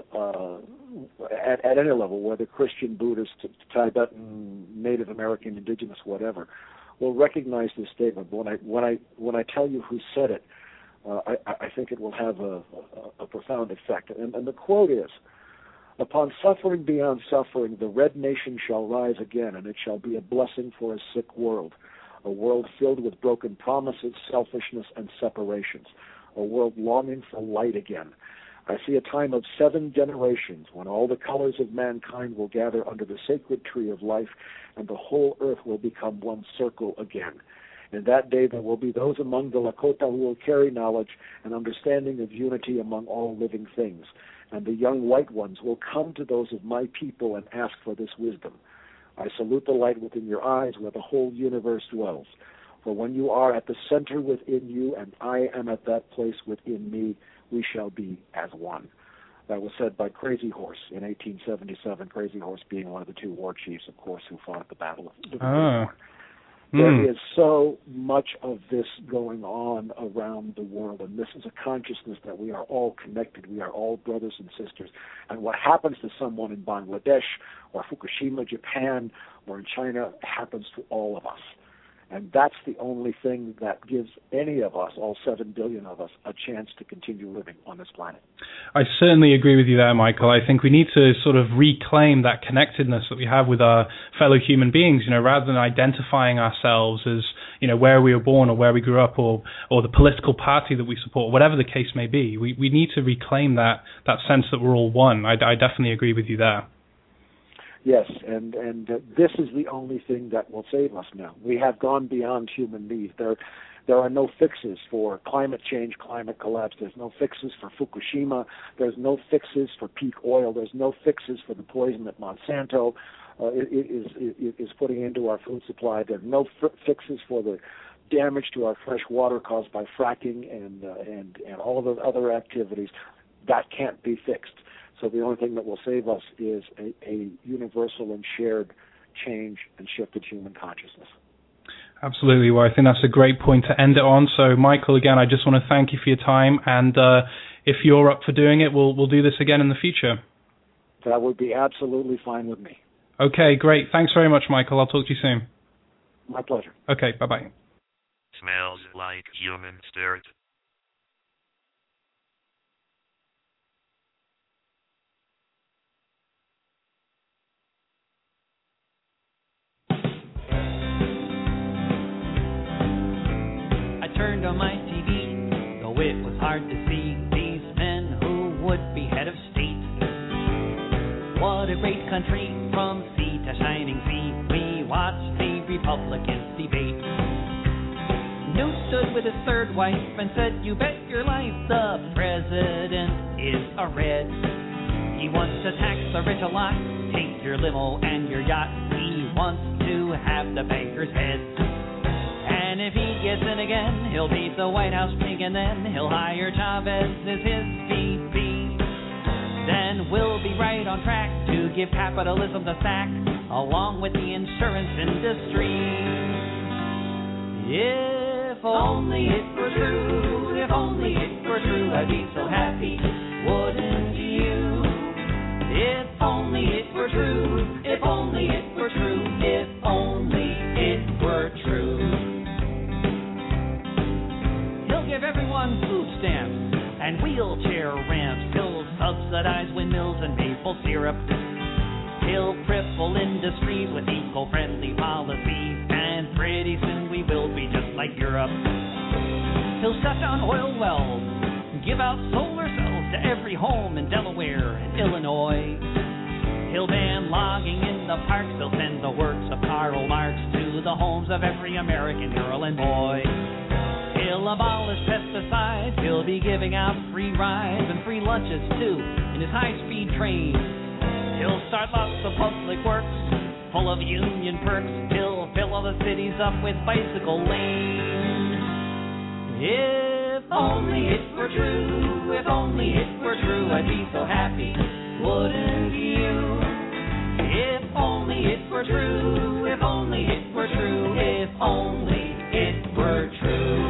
at any level, whether Christian, Buddhist, Tibetan, Native American, Indigenous, whatever, will recognize this statement. When I tell you who said it, I think it will have a profound effect. And the quote is, "Upon suffering beyond suffering, the red nation shall rise again, and it shall be a blessing for a sick world, a world filled with broken promises, selfishness, and separations, a world longing for light again. I see a time of 7 generations when all the colors of mankind will gather under the sacred tree of life, and the whole earth will become one circle again. In that day there will be those among the Lakota who will carry knowledge and understanding of unity among all living things, and the young white ones will come to those of my people and ask for this wisdom. I salute the light within your eyes where the whole universe dwells. For when you are at the center within you and I am at that place within me, we shall be as one." That was said by Crazy Horse in 1877, Crazy Horse being one of the 2 war chiefs, of course, who fought at the Battle of War. There is so much of this going on around the world, and this is a consciousness that we are all connected. We are all brothers and sisters. And what happens to someone in Bangladesh or Fukushima, Japan, or in China happens to all of us. And that's the only thing that gives any of us, all 7 billion of us, a chance to continue living on this planet. I certainly agree with you there, Michael. I think we need to sort of reclaim that connectedness that we have with our fellow human beings, rather than identifying ourselves as, where we were born or where we grew up or the political party that we support, whatever the case may be. We need to reclaim that sense that we're all one. I definitely agree with you there. Yes, and this is the only thing that will save us now. We have gone beyond human needs. There are no fixes for climate change, climate collapse. There's no fixes for Fukushima. There's no fixes for peak oil. There's no fixes for the poison that Monsanto is putting into our food supply. There's no fixes for the damage to our fresh water caused by fracking and all the other activities. That can't be fixed. So the only thing that will save us is a universal and shared change and shifted human consciousness. Absolutely. Well, I think that's a great point to end it on. So, Michael, again, I just want to thank you for your time. And if you're up for doing it, we'll do this again in the future. That would be absolutely fine with me. Okay, great. Thanks very much, Michael. I'll talk to you soon. My pleasure. Okay, bye-bye. Smells like human spirit. Turned on my TV, though it was hard to see these men who would be head of state. What a great country from sea to shining sea. We watched the Republicans debate. Newt stood with his 3rd wife and said, "You bet your life the president is a red. He wants to tax the rich a lot, take your limo and your yacht. He wants to have the bankers' heads. And if he gets in again, he'll beat the White House pink, and then he'll hire Chavez as his VP. Then we'll be right on track to give capitalism the sack, along with the insurance industry. If only it were true, if only it were true, I'd be so happy, wouldn't you? If only it were true, if only it were true, if only it were true. Give everyone food stamps, and we syrup. He'll cripple industries with eco-friendly policies, and pretty soon we will be just like Europe. He'll shut down oil wells, give out solar cells to every home in Delaware and Illinois. He'll ban logging in the parks, he'll send the works of Karl Marx to the homes of every American girl and boy. He'll abolish pesticides, he'll be giving out free rides and free lunches too in his high-speed train. He'll start lots of public works full of union perks. He'll fill all the cities up with bicycle lanes. If only it were true, if only it were true, I'd be so happy, wouldn't you? If only it were true, if only it were true, if only it were true.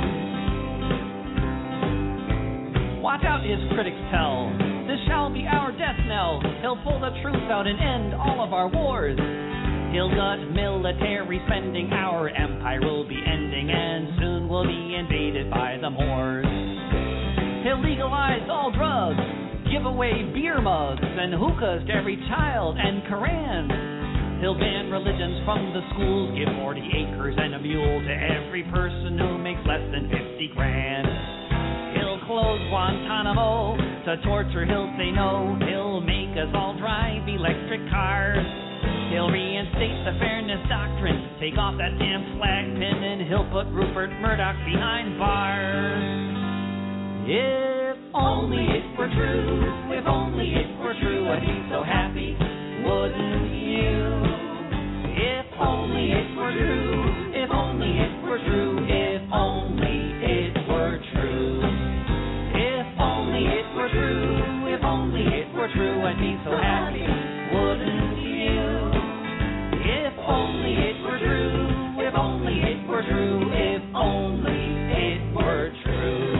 Watch out, his critics tell, this shall be our death knell. He'll pull the truth out and end all of our wars. He'll gut military spending, our empire will be ending, and soon we'll be invaded by the Moors. He'll legalize all drugs, give away beer mugs and hookahs to every child and Korans. He'll ban religions from the schools, give 40 acres and a mule to every person who makes less than 50 grand. He'll close Guantanamo, to torture he'll say no. He'll make us all drive electric cars. He'll reinstate the fairness doctrine, take off that damn flag pin, and he'll put Rupert Murdoch behind bars. If only it were true, if only it were true, I'd be so happy, wouldn't you? If only it were true, if only it were true, if only it were true. If only it were true, if only it were true, I'd be so happy, wouldn't you? If only it were true, if only it were true, if only it were true.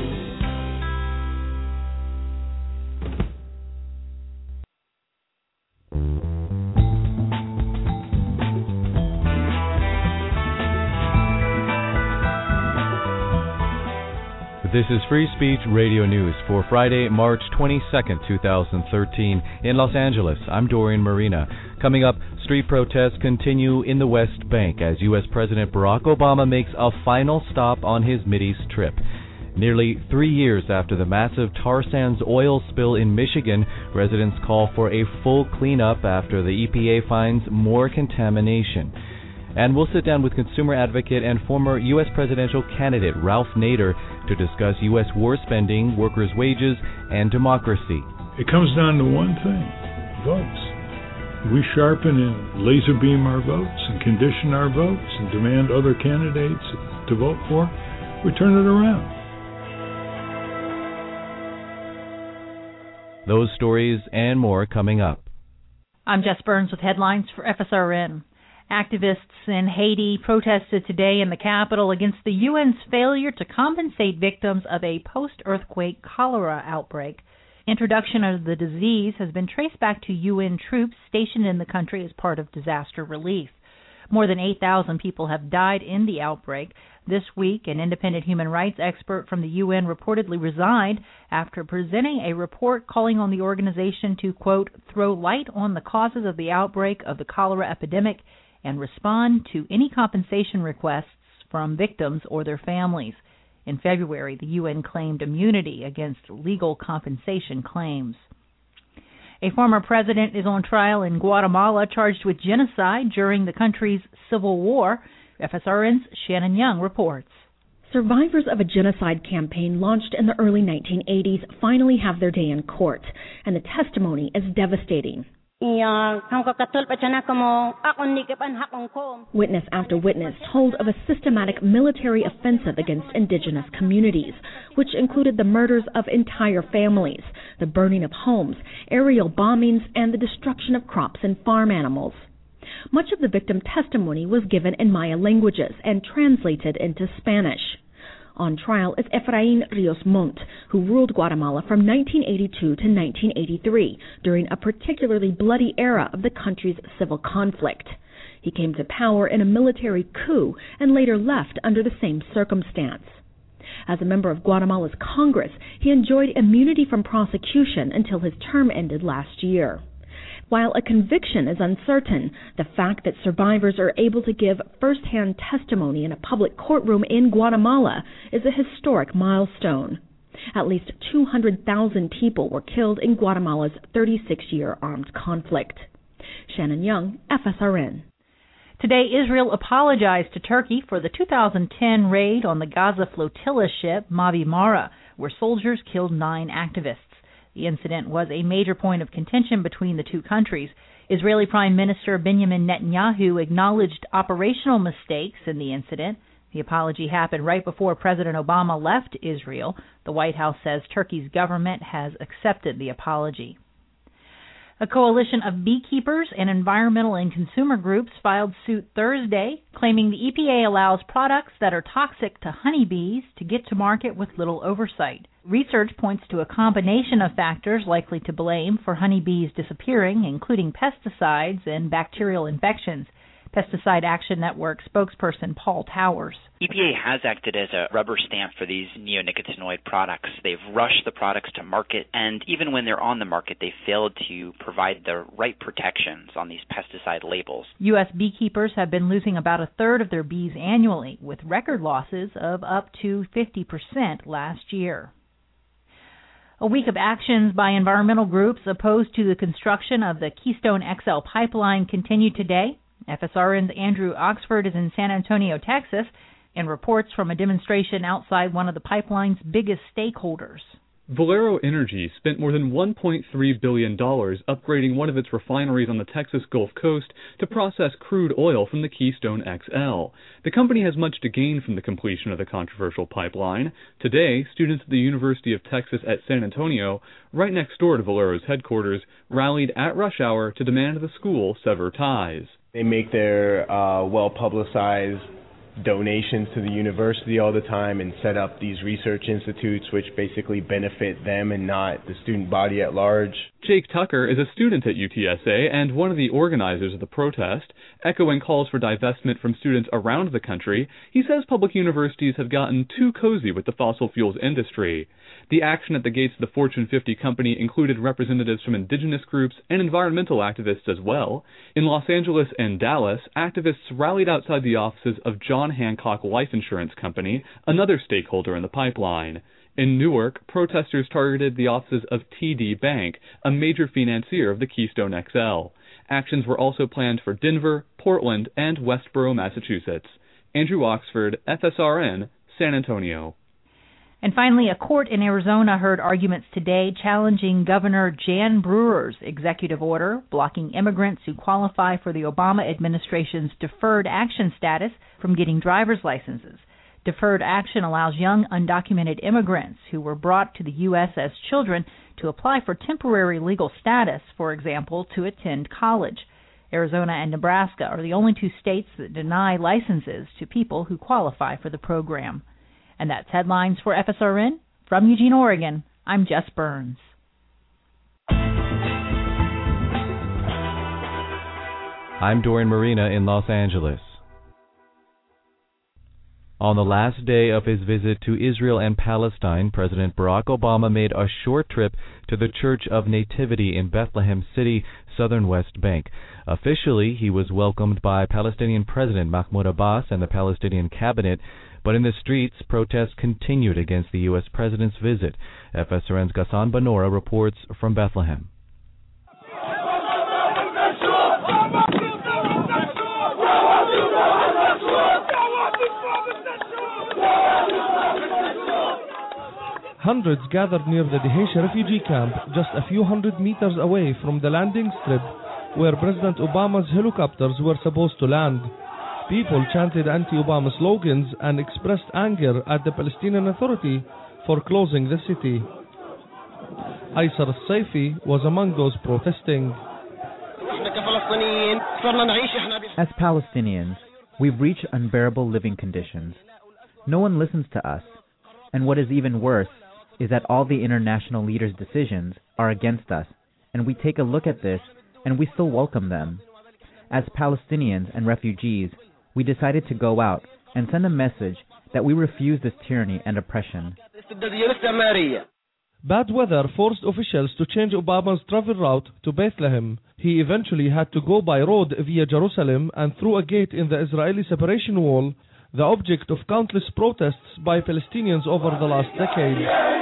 This is Free Speech Radio News for Friday, March 22nd, 2013. In Los Angeles, I'm Dorian Marina. Coming up, street protests continue in the West Bank as U.S. President Barack Obama makes a final stop on his Mideast trip. Nearly 3 years after the massive tar sands oil spill in Michigan, residents call for a full cleanup after the EPA finds more contamination. And we'll sit down with consumer advocate and former U.S. presidential candidate Ralph Nader to discuss U.S. war spending, workers' wages, and democracy. It comes down to one thing: votes. We sharpen and laser beam our votes and condition our votes and demand other candidates to vote for. We turn it around. Those stories and more coming up. I'm Jess Burns with headlines for FSRN. Activists in Haiti protested today in the capital against the UN's failure to compensate victims of a post-earthquake cholera outbreak. Introduction of the disease has been traced back to UN troops stationed in the country as part of disaster relief. More than 8,000 people have died in the outbreak. This week, an independent human rights expert from the UN reportedly resigned after presenting a report calling on the organization to, quote, throw light on the causes of the outbreak of the cholera epidemic and respond to any compensation requests from victims or their families. In February, the UN claimed immunity against legal compensation claims. A former president is on trial in Guatemala charged with genocide during the country's civil war. FSRN's Shannon Young reports. Survivors of a genocide campaign launched in the early 1980s finally have their day in court, and the testimony is devastating. Witness after witness told of a systematic military offensive against indigenous communities, which included the murders of entire families, the burning of homes, aerial bombings, and the destruction of crops and farm animals. Much of the victim testimony was given in Maya languages and translated into Spanish. On trial is Efrain Rios Montt, who ruled Guatemala from 1982 to 1983 during a particularly bloody era of the country's civil conflict. He came to power in a military coup and later left under the same circumstance. As a member of Guatemala's Congress, he enjoyed immunity from prosecution until his term ended last year. While a conviction is uncertain, the fact that survivors are able to give first-hand testimony in a public courtroom in Guatemala is a historic milestone. At least 200,000 people were killed in Guatemala's 36-year armed conflict. Shannon Young, FSRN. Today, Israel apologized to Turkey for the 2010 raid on the Gaza flotilla ship Mavi Mara, where soldiers killed 9 activists. The incident was a major point of contention between the two countries. Israeli Prime Minister Benjamin Netanyahu acknowledged operational mistakes in the incident. The apology happened right before President Obama left Israel. The White House says Turkey's government has accepted the apology. A coalition of beekeepers and environmental and consumer groups filed suit Thursday, claiming the EPA allows products that are toxic to honeybees to get to market with little oversight. Research points to a combination of factors likely to blame for honeybees disappearing, including pesticides and bacterial infections. Pesticide Action Network spokesperson Paul Towers. EPA has acted as a rubber stamp for these neonicotinoid products. They've rushed the products to market, and even when they're on the market, they failed to provide the right protections on these pesticide labels. U.S. beekeepers have been losing about a third of their bees annually, with record losses of up to 50% last year. A week of actions by environmental groups opposed to the construction of the Keystone XL pipeline continued today. FSRN's Andrew Oxford is in San Antonio, Texas, and reports from a demonstration outside one of the pipeline's biggest stakeholders. Valero Energy spent more than $1.3 billion upgrading one of its refineries on the Texas Gulf Coast to process crude oil from the Keystone XL. The company has much to gain from the completion of the controversial pipeline. Today, students at the University of Texas at San Antonio, right next door to Valero's headquarters, rallied at rush hour to demand the school sever ties. They make their well-publicized donations to the university all the time and set up these research institutes which basically benefit them and not the student body at large. Jake Tucker is a student at UTSA and one of the organizers of the protest. Echoing calls for divestment from students around the country, he says public universities have gotten too cozy with the fossil fuels industry. The action at the gates of the Fortune 50 company included representatives from indigenous groups and environmental activists as well. In Los Angeles and Dallas, activists rallied outside the offices of John Hancock Life Insurance Company, another stakeholder in the pipeline. In Newark, protesters targeted the offices of TD Bank, a major financier of the Keystone XL. Actions were also planned for Denver, Portland, and Westboro, Massachusetts. Andrew Oxford, FSRN, San Antonio. And finally, a court in Arizona heard arguments today challenging Governor Jan Brewer's executive order blocking immigrants who qualify for the Obama administration's deferred action status from getting driver's licenses. Deferred action allows young undocumented immigrants who were brought to the U.S. as children to apply for temporary legal status, for example, to attend college. Arizona and Nebraska are the only two states that deny licenses to people who qualify for the program. And that's headlines for FSRN. From Eugene, Oregon, I'm Jess Burns. I'm Dorian Marina in Los Angeles. On the last day of his visit to Israel and Palestine, President Barack Obama made a short trip to the Church of Nativity in Bethlehem City, southern West Bank. Officially, he was welcomed by Palestinian President Mahmoud Abbas and the Palestinian cabinet, but in the streets, protests continued against the U.S. president's visit. FSRN's Ghassan Banora reports from Bethlehem. Hundreds gathered near the Dheisheh refugee camp, just a few hundred meters away from the landing strip where President Obama's helicopters were supposed to land. People chanted anti-Obama slogans and expressed anger at the Palestinian Authority for closing the city. Aysar al-Saifi was among those protesting. As Palestinians, we've reached unbearable living conditions. No one listens to us, and what is even worse is that all the international leaders' decisions are against us, and we take a look at this and we still welcome them. As Palestinians and refugees, we decided to go out and send a message that we refuse this tyranny and oppression. Bad weather forced officials to change Obama's travel route to Bethlehem. He eventually had to go by road via Jerusalem and through a gate in the Israeli separation wall, the object of countless protests by Palestinians over the last decade.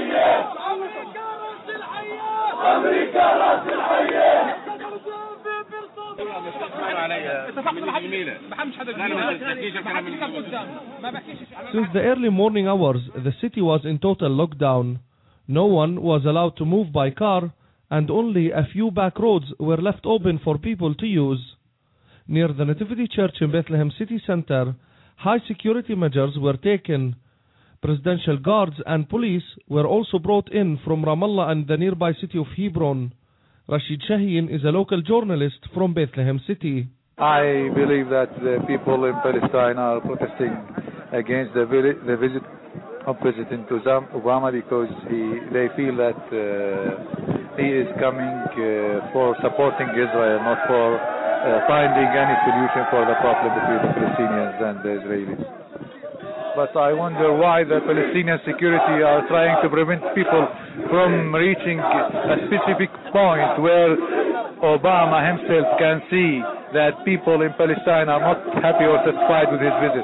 Since the early morning hours, the city was in total lockdown. No one was allowed to move by car, and only a few back roads were left open for people to use. Near the Nativity Church in Bethlehem city center, high security measures were taken. Presidential guards and police were also brought in from Ramallah and the nearby city of Hebron. Rashid Shaheen is a local journalist from Bethlehem city. I believe that the people in Palestine are protesting against the visit of President Obama because they feel that he is coming for supporting Israel, not for finding any solution for the problem between the Palestinians and the Israelis. But I wonder why the Palestinian security are trying to prevent people from reaching a specific point where Obama himself can see that people in Palestine are not happy or satisfied with his visit.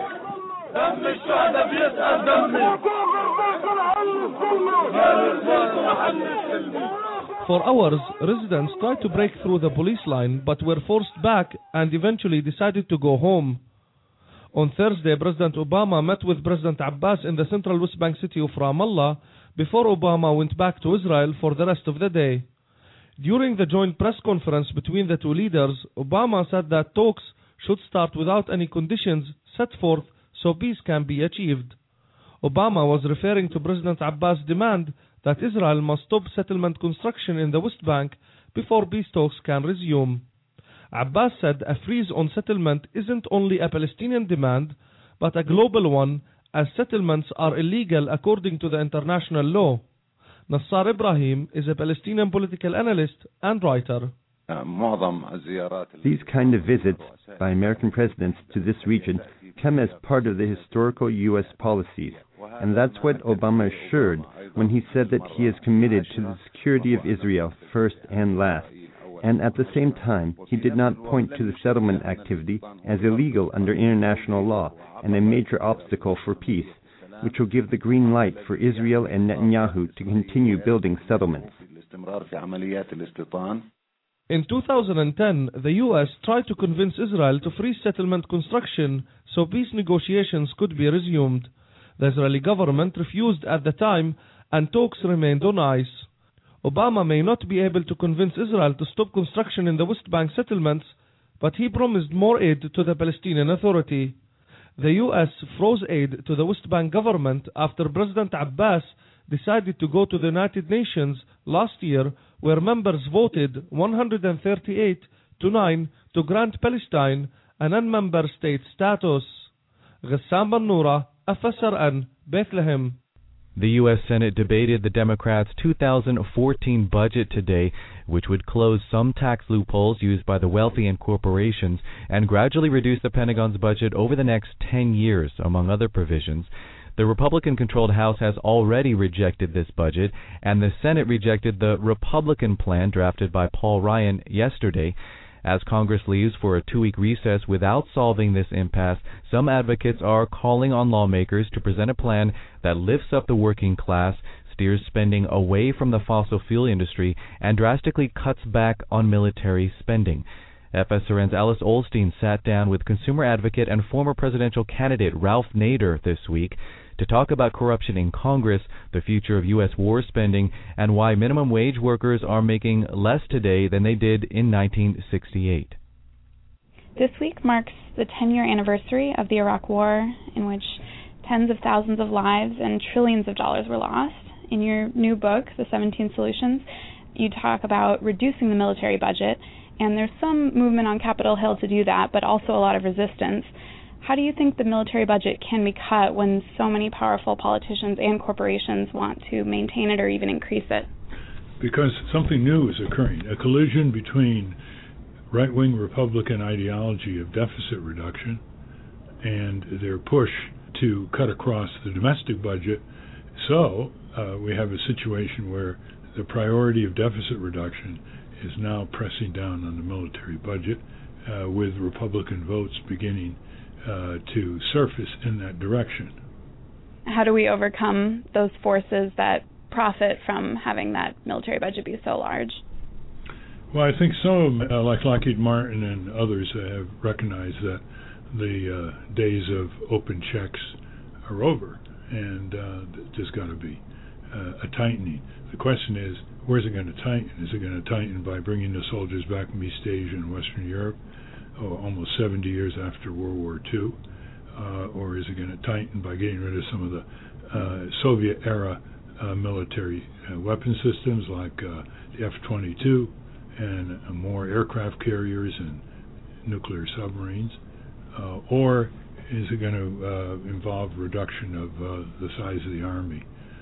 For hours, residents tried to break through the police line but were forced back and eventually decided to go home. On Thursday, President Obama met with President Abbas in the central West Bank city of Ramallah before Obama went back to Israel for the rest of the day. During the joint press conference between the two leaders, Obama said that talks should start without any conditions set forth so peace can be achieved. Obama was referring to President Abbas' demand that Israel must stop settlement construction in the West Bank before peace talks can resume. Abbas said a freeze on settlement isn't only a Palestinian demand, but a global one, as settlements are illegal according to the international law. Nassar Ibrahim is a Palestinian political analyst and writer. These kind of visits by American presidents to this region come as part of the historical U.S. policies, and that's what Obama assured when he said that he is committed to the security of Israel first and last. And at the same time, he did not point to the settlement activity as illegal under international law and a major obstacle for peace, which will give the green light for Israel and Netanyahu to continue building settlements. In 2010, the U.S. tried to convince Israel to freeze settlement construction so peace negotiations could be resumed. The Israeli government refused at the time, and talks remained on ice. Obama may not be able to convince Israel to stop construction in the West Bank settlements, but he promised more aid to the Palestinian Authority. The U.S. froze aid to the West Bank government after President Abbas decided to go to the United Nations last year, where members voted 138-9 to grant Palestine a non-member state status. Ghassam Bannoura, FSRN, Bethlehem. The U.S. Senate debated the Democrats' 2014 budget today, which would close some tax loopholes used by the wealthy and corporations and gradually reduce the Pentagon's budget over the next 10 years, among other provisions. The Republican-controlled House has already rejected this budget, and the Senate rejected the Republican plan drafted by Paul Ryan yesterday. As Congress leaves for a 2-week recess without solving this impasse, some advocates are calling on lawmakers to present a plan that lifts up the working class, steers spending away from the fossil fuel industry, and drastically cuts back on military spending. FSRN's Alice Ollstein sat down with consumer advocate and former presidential candidate Ralph Nader this week to talk about corruption in Congress, the future of U.S. war spending, and why minimum wage workers are making less today than they did in 1968. This week marks the 10-year anniversary of the Iraq War, in which tens of thousands of lives and trillions of dollars were lost. In your new book, The 17 Solutions, you talk about reducing the military budget, and there's some movement on Capitol Hill to do that, but also a lot of resistance. How do you think the military budget can be cut when so many powerful politicians and corporations want to maintain it or even increase it? Because something new is occurring, a collision between right-wing Republican ideology of deficit reduction and their push to cut across the domestic budget so we have a situation where the priority of deficit reduction is now pressing down on the military budget, with Republican votes beginning to surface in that direction. How do we overcome those forces that profit from having that military budget be so large? Well, I think some of them, like Lockheed Martin and others, have recognized that the days of open checks are over, and there's got to be a tightening. The question is, where's it going to tighten? Is it going to tighten by bringing the soldiers back from East Asia and Western Europe, almost 70 years after World War II? Or is it going to tighten by getting rid of some of the Soviet-era military weapon systems like the F-22 and more aircraft carriers and nuclear submarines? Or is it going to involve reduction of the size of the Army,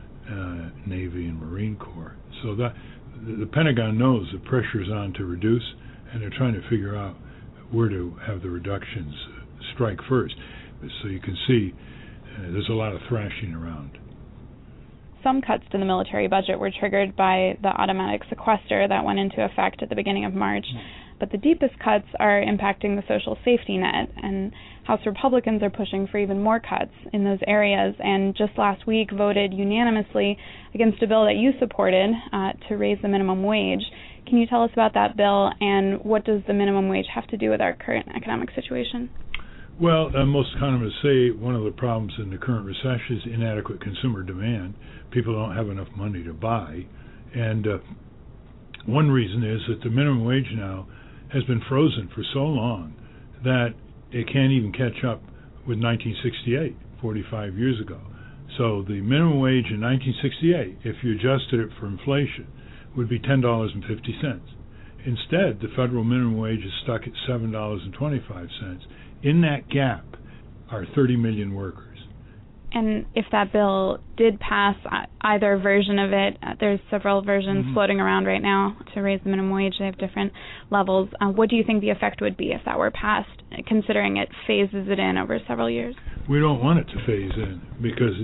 Navy, and Marine Corps? So that the Pentagon knows the pressure is on to reduce, and they're trying to figure out where to have the reductions strike first. So you can see there's a lot of thrashing around. Some cuts to the military budget were triggered by the automatic sequester that went into effect at the beginning of March. But the deepest cuts are impacting the social safety net, and House Republicans are pushing for even more cuts in those areas, and just last week voted unanimously against a bill that you supported to raise the minimum wage. Can you tell us about that bill, and what does the minimum wage have to do with our current economic situation? Well, most economists say one of the problems in the current recession is inadequate consumer demand. People don't have enough money to buy, and one reason is that the minimum wage now has been frozen for so long that it can't even catch up with 1968, 45 years ago. So the minimum wage in 1968, if you adjusted it for inflation, would be $10.50. Instead, the federal minimum wage is stuck at $7.25. In that gap are 30 million workers. And if that bill did pass, either version of it, there's several versions floating around right now to raise the minimum wage. They have different levels. What do you think the effect would be if that were passed, considering it phases it in over several years? We don't want it to phase in because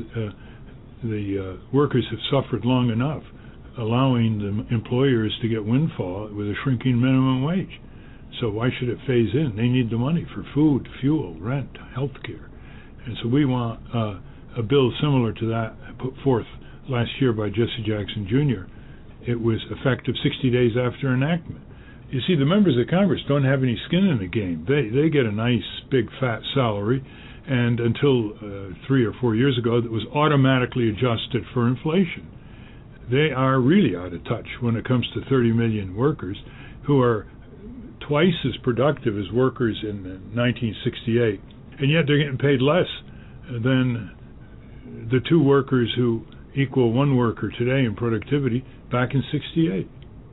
the workers have suffered long enough, allowing the employers to get windfall with a shrinking minimum wage. So why should it phase in? They need the money for food, fuel, rent, health care. And so we want a bill similar to that put forth last year by Jesse Jackson Jr. It was effective 60 days after enactment. You see, the members of Congress don't have any skin in the game. They get a nice, big, fat salary, and until 3 or 4 years ago, it was automatically adjusted for inflation. They are really out of touch when it comes to 30 million workers who are twice as productive as workers in 1968, and yet they're getting paid less than the two workers who equal one worker today in productivity back in 68.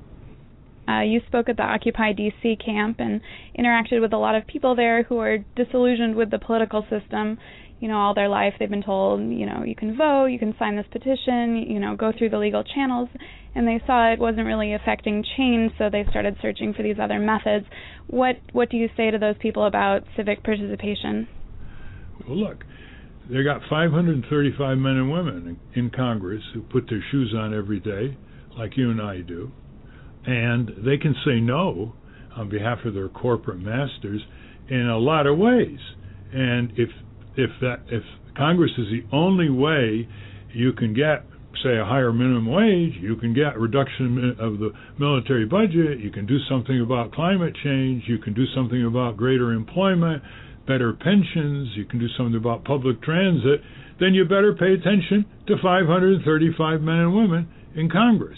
You spoke at the Occupy D.C. camp and interacted with a lot of people there who are disillusioned with the political system. You know, all their life they've been told, you know, you can vote, you can sign this petition, you know, go through the legal channels, and they saw it wasn't really affecting change, so they started searching for these other methods. What do you say to those people about civic participation? Well, look, they got 535 men and women in Congress who put their shoes on every day, like you and I do, and they can say no on behalf of their corporate masters in a lot of ways. And if Congress is the only way you can get, say, a higher minimum wage, you can get a reduction of the military budget, you can do something about climate change, you can do something about greater employment, better pensions, you can do something about public transit, then you better pay attention to 535 men and women in Congress.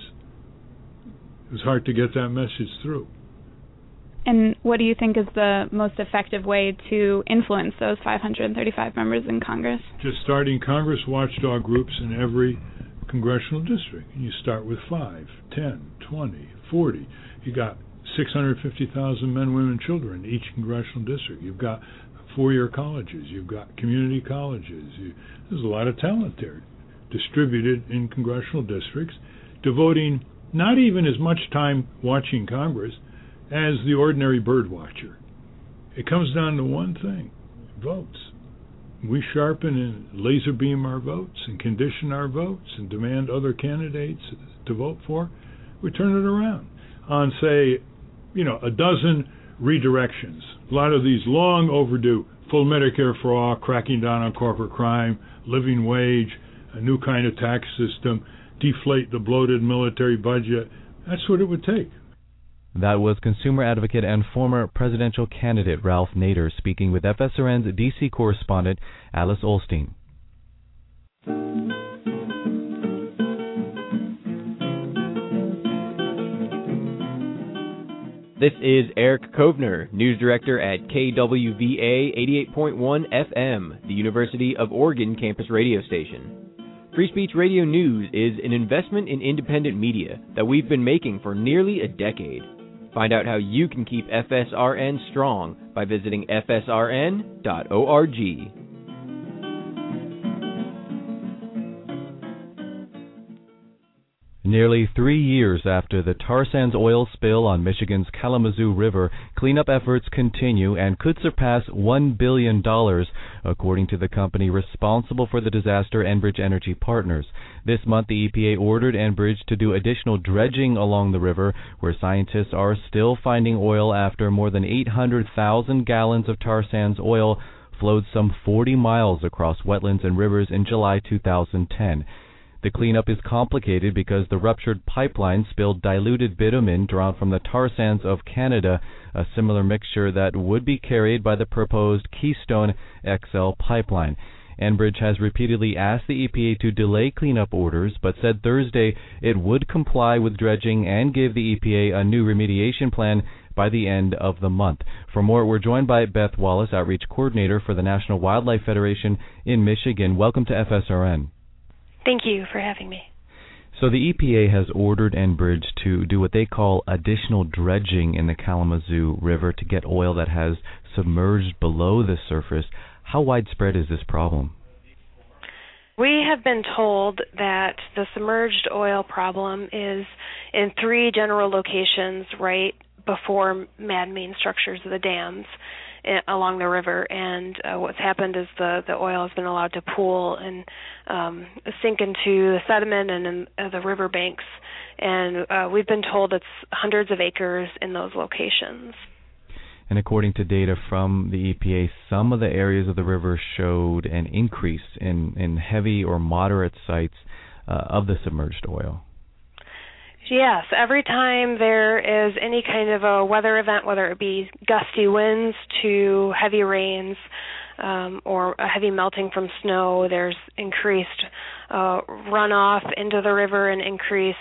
It was hard to get that message through. And what do you think is the most effective way to influence those 535 members in Congress? Just starting Congress watchdog groups in every congressional district. You start with 5, 10, 20, 40. You got 650,000 men, women, children in each congressional district. You've got four-year colleges. You've got community colleges. There's a lot of talent there distributed in congressional districts, devoting not even as much time watching Congress as the ordinary bird watcher. It comes down to one thing: votes. We sharpen and laser beam our votes and condition our votes and demand other candidates to vote for. We turn it around on, say, a dozen redirections. A lot of these long overdue: full Medicare for all, cracking down on corporate crime, living wage, a new kind of tax system, deflate the bloated military budget. That's what it would take. That was consumer advocate and former presidential candidate Ralph Nader speaking with FSRN's D.C. correspondent Alice Olstein. This is Eric Kovner, news director at KWVA 88.1 FM, the University of Oregon campus radio station. Free Speech Radio News is an investment in independent media that we've been making for nearly a decade. Find out how you can keep FSRN strong by visiting fsrn.org. Nearly 3 years after the tar sands oil spill on Michigan's Kalamazoo River, cleanup efforts continue and could surpass $1 billion, according to the company responsible for the disaster, Enbridge Energy Partners. This month, the EPA ordered Enbridge to do additional dredging along the river, where scientists are still finding oil after more than 800,000 gallons of tar sands oil flowed some 40 miles across wetlands and rivers in July 2010. The cleanup is complicated because the ruptured pipeline spilled diluted bitumen drawn from the tar sands of Canada, a similar mixture that would be carried by the proposed Keystone XL pipeline. Enbridge has repeatedly asked the EPA to delay cleanup orders, but said Thursday it would comply with dredging and give the EPA a new remediation plan by the end of the month. For more, we're joined by Beth Wallace, Outreach Coordinator for the National Wildlife Federation in Michigan. Welcome to FSRN. Thank you for having me. So the EPA has ordered Enbridge to do what they call additional dredging in the Kalamazoo River to get oil that has submerged below the surface. How widespread is this problem? We have been told that the submerged oil problem is in 3 general locations right before man-made structures of the dams along the river, and what's happened is the oil has been allowed to pool and sink into the sediment and in the river banks, and we've been told it's hundreds of acres in those locations. And according to data from the EPA, some of the areas of the river showed an increase in heavy or moderate sites of the submerged oil. Yes, every time there is any kind of a weather event, whether it be gusty winds to heavy rains or a heavy melting from snow, there's increased runoff into the river and increased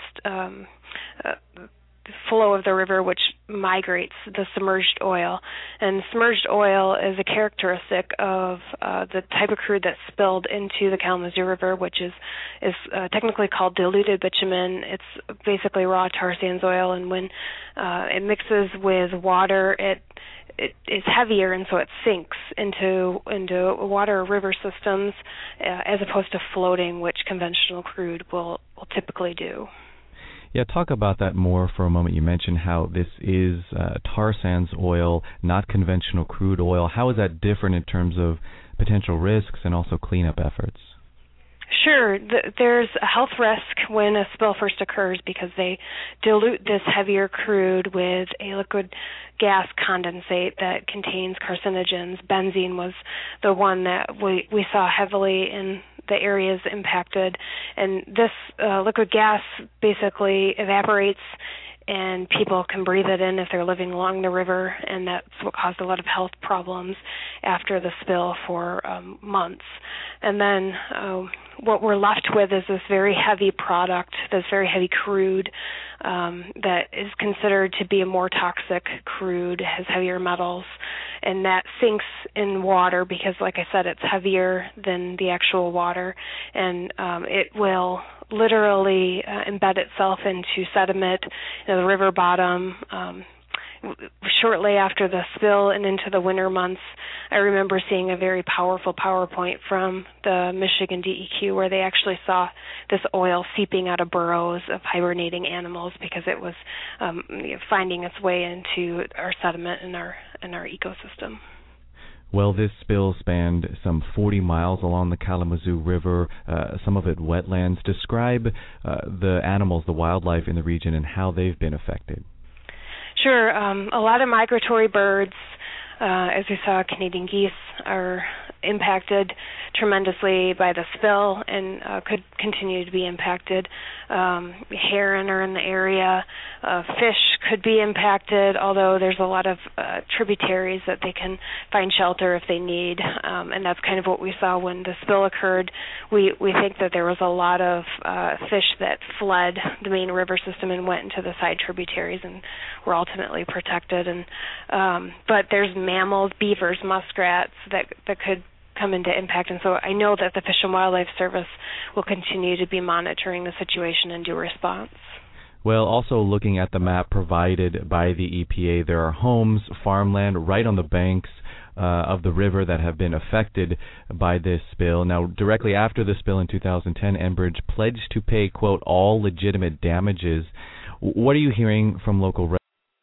flow of the river, which migrates the submerged oil. And submerged oil is a characteristic of the type of crude that's spilled into the Kalamazoo River, which is technically called diluted bitumen. It's basically raw tar sands oil, and when it mixes with water, it is heavier, and so it sinks into water or river systems as opposed to floating, which conventional crude will typically do. Yeah, talk about that more for a moment. You mentioned how this is tar sands oil, not conventional crude oil. How is that different in terms of potential risks and also cleanup efforts? Sure. There's a health risk when a spill first occurs because they dilute this heavier crude with a liquid gas condensate that contains carcinogens. Benzene was the one that we saw heavily in the areas impacted, and this liquid gas basically evaporates and people can breathe it in if they're living along the river, and that's what caused a lot of health problems after the spill for months. And then what we're left with is this very heavy product, this very heavy crude that is considered to be a more toxic crude, has heavier metals, and that sinks in water because, like I said, it's heavier than the actual water, and it will literally embed itself into sediment, the river bottom. Shortly after the spill and into the winter months, I remember seeing a very powerful PowerPoint from the Michigan DEQ where they actually saw this oil seeping out of burrows of hibernating animals because it was finding its way into our sediment and our ecosystem. Well, this spill spanned some 40 miles along the Kalamazoo River, some of it wetlands. Describe the animals, the wildlife in the region, and how they've been affected. Sure. A lot of migratory birds, as we saw, Canadian geese, are impacted tremendously by the spill and could continue to be impacted. Heron are in the area. Fish could be impacted, although there's a lot of tributaries that they can find shelter if they need, and that's kind of what we saw when the spill occurred. We think that there was a lot of fish that fled the main river system and went into the side tributaries and were ultimately protected. And but there's mammals, beavers, muskrats that could come into impact, and so I know that the Fish and Wildlife Service will continue to be monitoring the situation and do a response. Well, also looking at the map provided by the EPA, there are homes, farmland right on the banks of the river that have been affected by this spill. Now, directly after the spill in 2010, Enbridge pledged to pay, quote, all legitimate damages. What are you hearing from local residents?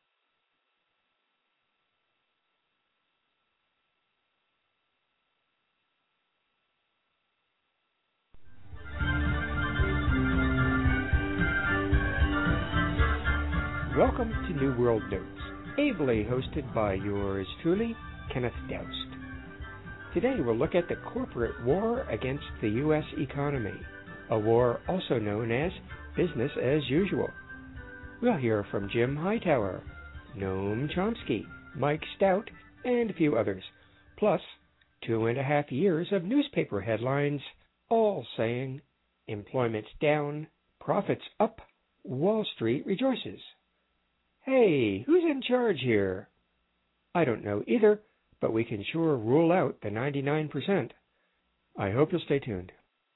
Welcome to New World Notes, ably hosted by yours truly, Kenneth Doust. Today we'll look at the corporate war against the U.S. economy, a war also known as business as usual. We'll hear from Jim Hightower, Noam Chomsky, Mike Stout, and a few others, plus 2.5 years of newspaper headlines, all saying employment's down, profits up, Wall Street rejoices. Hey, who's in charge here? I don't know either, but we can sure rule out the 99%. I hope you'll stay tuned.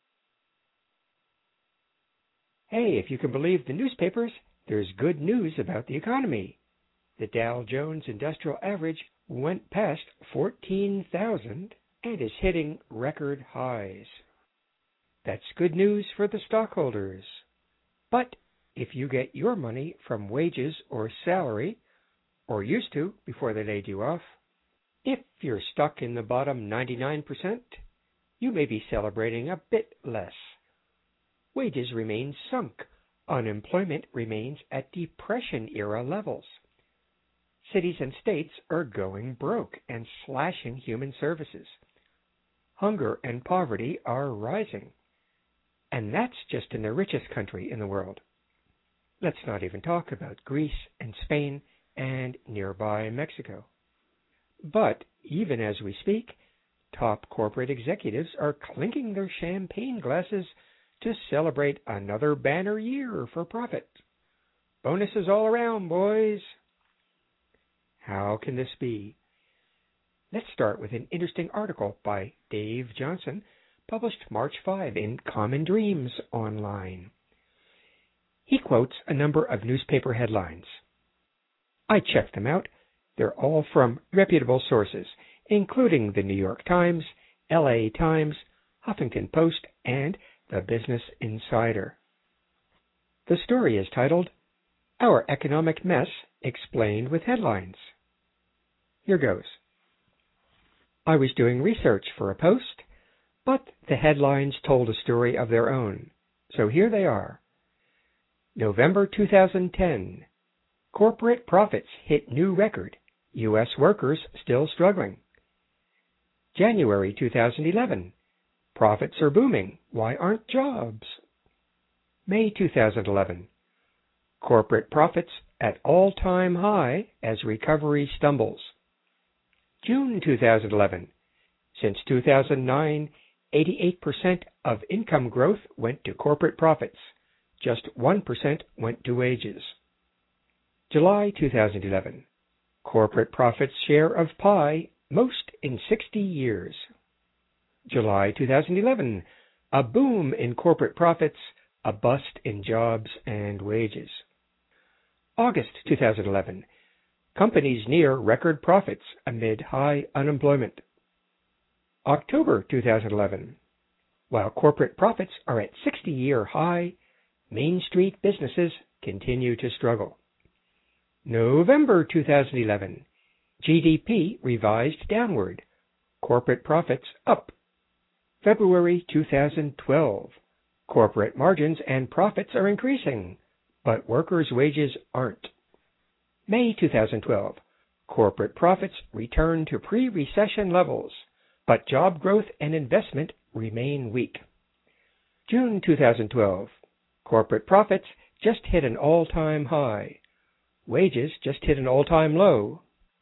Hey, if you can believe the newspapers, there's good news about the economy. The Dow Jones Industrial Average went past 14,000 and is hitting record highs. That's good news for the stockholders. But if you get your money from wages or salary, or used to before they laid you off, if you're stuck in the bottom 99%, you may be celebrating a bit less. Wages remain sunk. Unemployment remains at Depression-era levels. Cities and states are going broke and slashing human services. Hunger and poverty are rising. And that's just in the richest country in the world. Let's not even talk about Greece and Spain and nearby Mexico. But even as we speak, top corporate executives are clinking their champagne glasses to celebrate another banner year for profit. Bonuses all around, boys. How can this be? Let's start with an interesting article by Dave Johnson, published March 5 in Common Dreams Online. He quotes a number of newspaper headlines. I checked them out. They're all from reputable sources, including the New York Times, LA Times, Huffington Post, and the Business Insider. The story is titled, Our Economic Mess Explained with Headlines. Here goes. I was doing research for a post, but the headlines told a story of their own. So here they are. November 2010. Corporate profits hit new record. U.S. workers still struggling. January 2011. Profits are booming. Why aren't jobs? May 2011. Corporate profits at all-time high as recovery stumbles. June 2011. Since 2009, 88% of income growth went to corporate profits. Just 1% went to wages. July 2011. Corporate profits share of pie, most in 60 years. July 2011. A boom in corporate profits, a bust in jobs and wages. August 2011. Companies near record profits amid high unemployment. October 2011. While corporate profits are at 60-year high, Main Street businesses continue to struggle. November 2011. GDP revised downward. corporate profits up. February 2012. Corporate margins and profits are increasing, but workers' wages aren't. May 2012. Corporate profits return to pre-recession levels, but job growth and investment remain weak. June 2012. Corporate profits just hit an all-time high. Wages just hit an all-time low.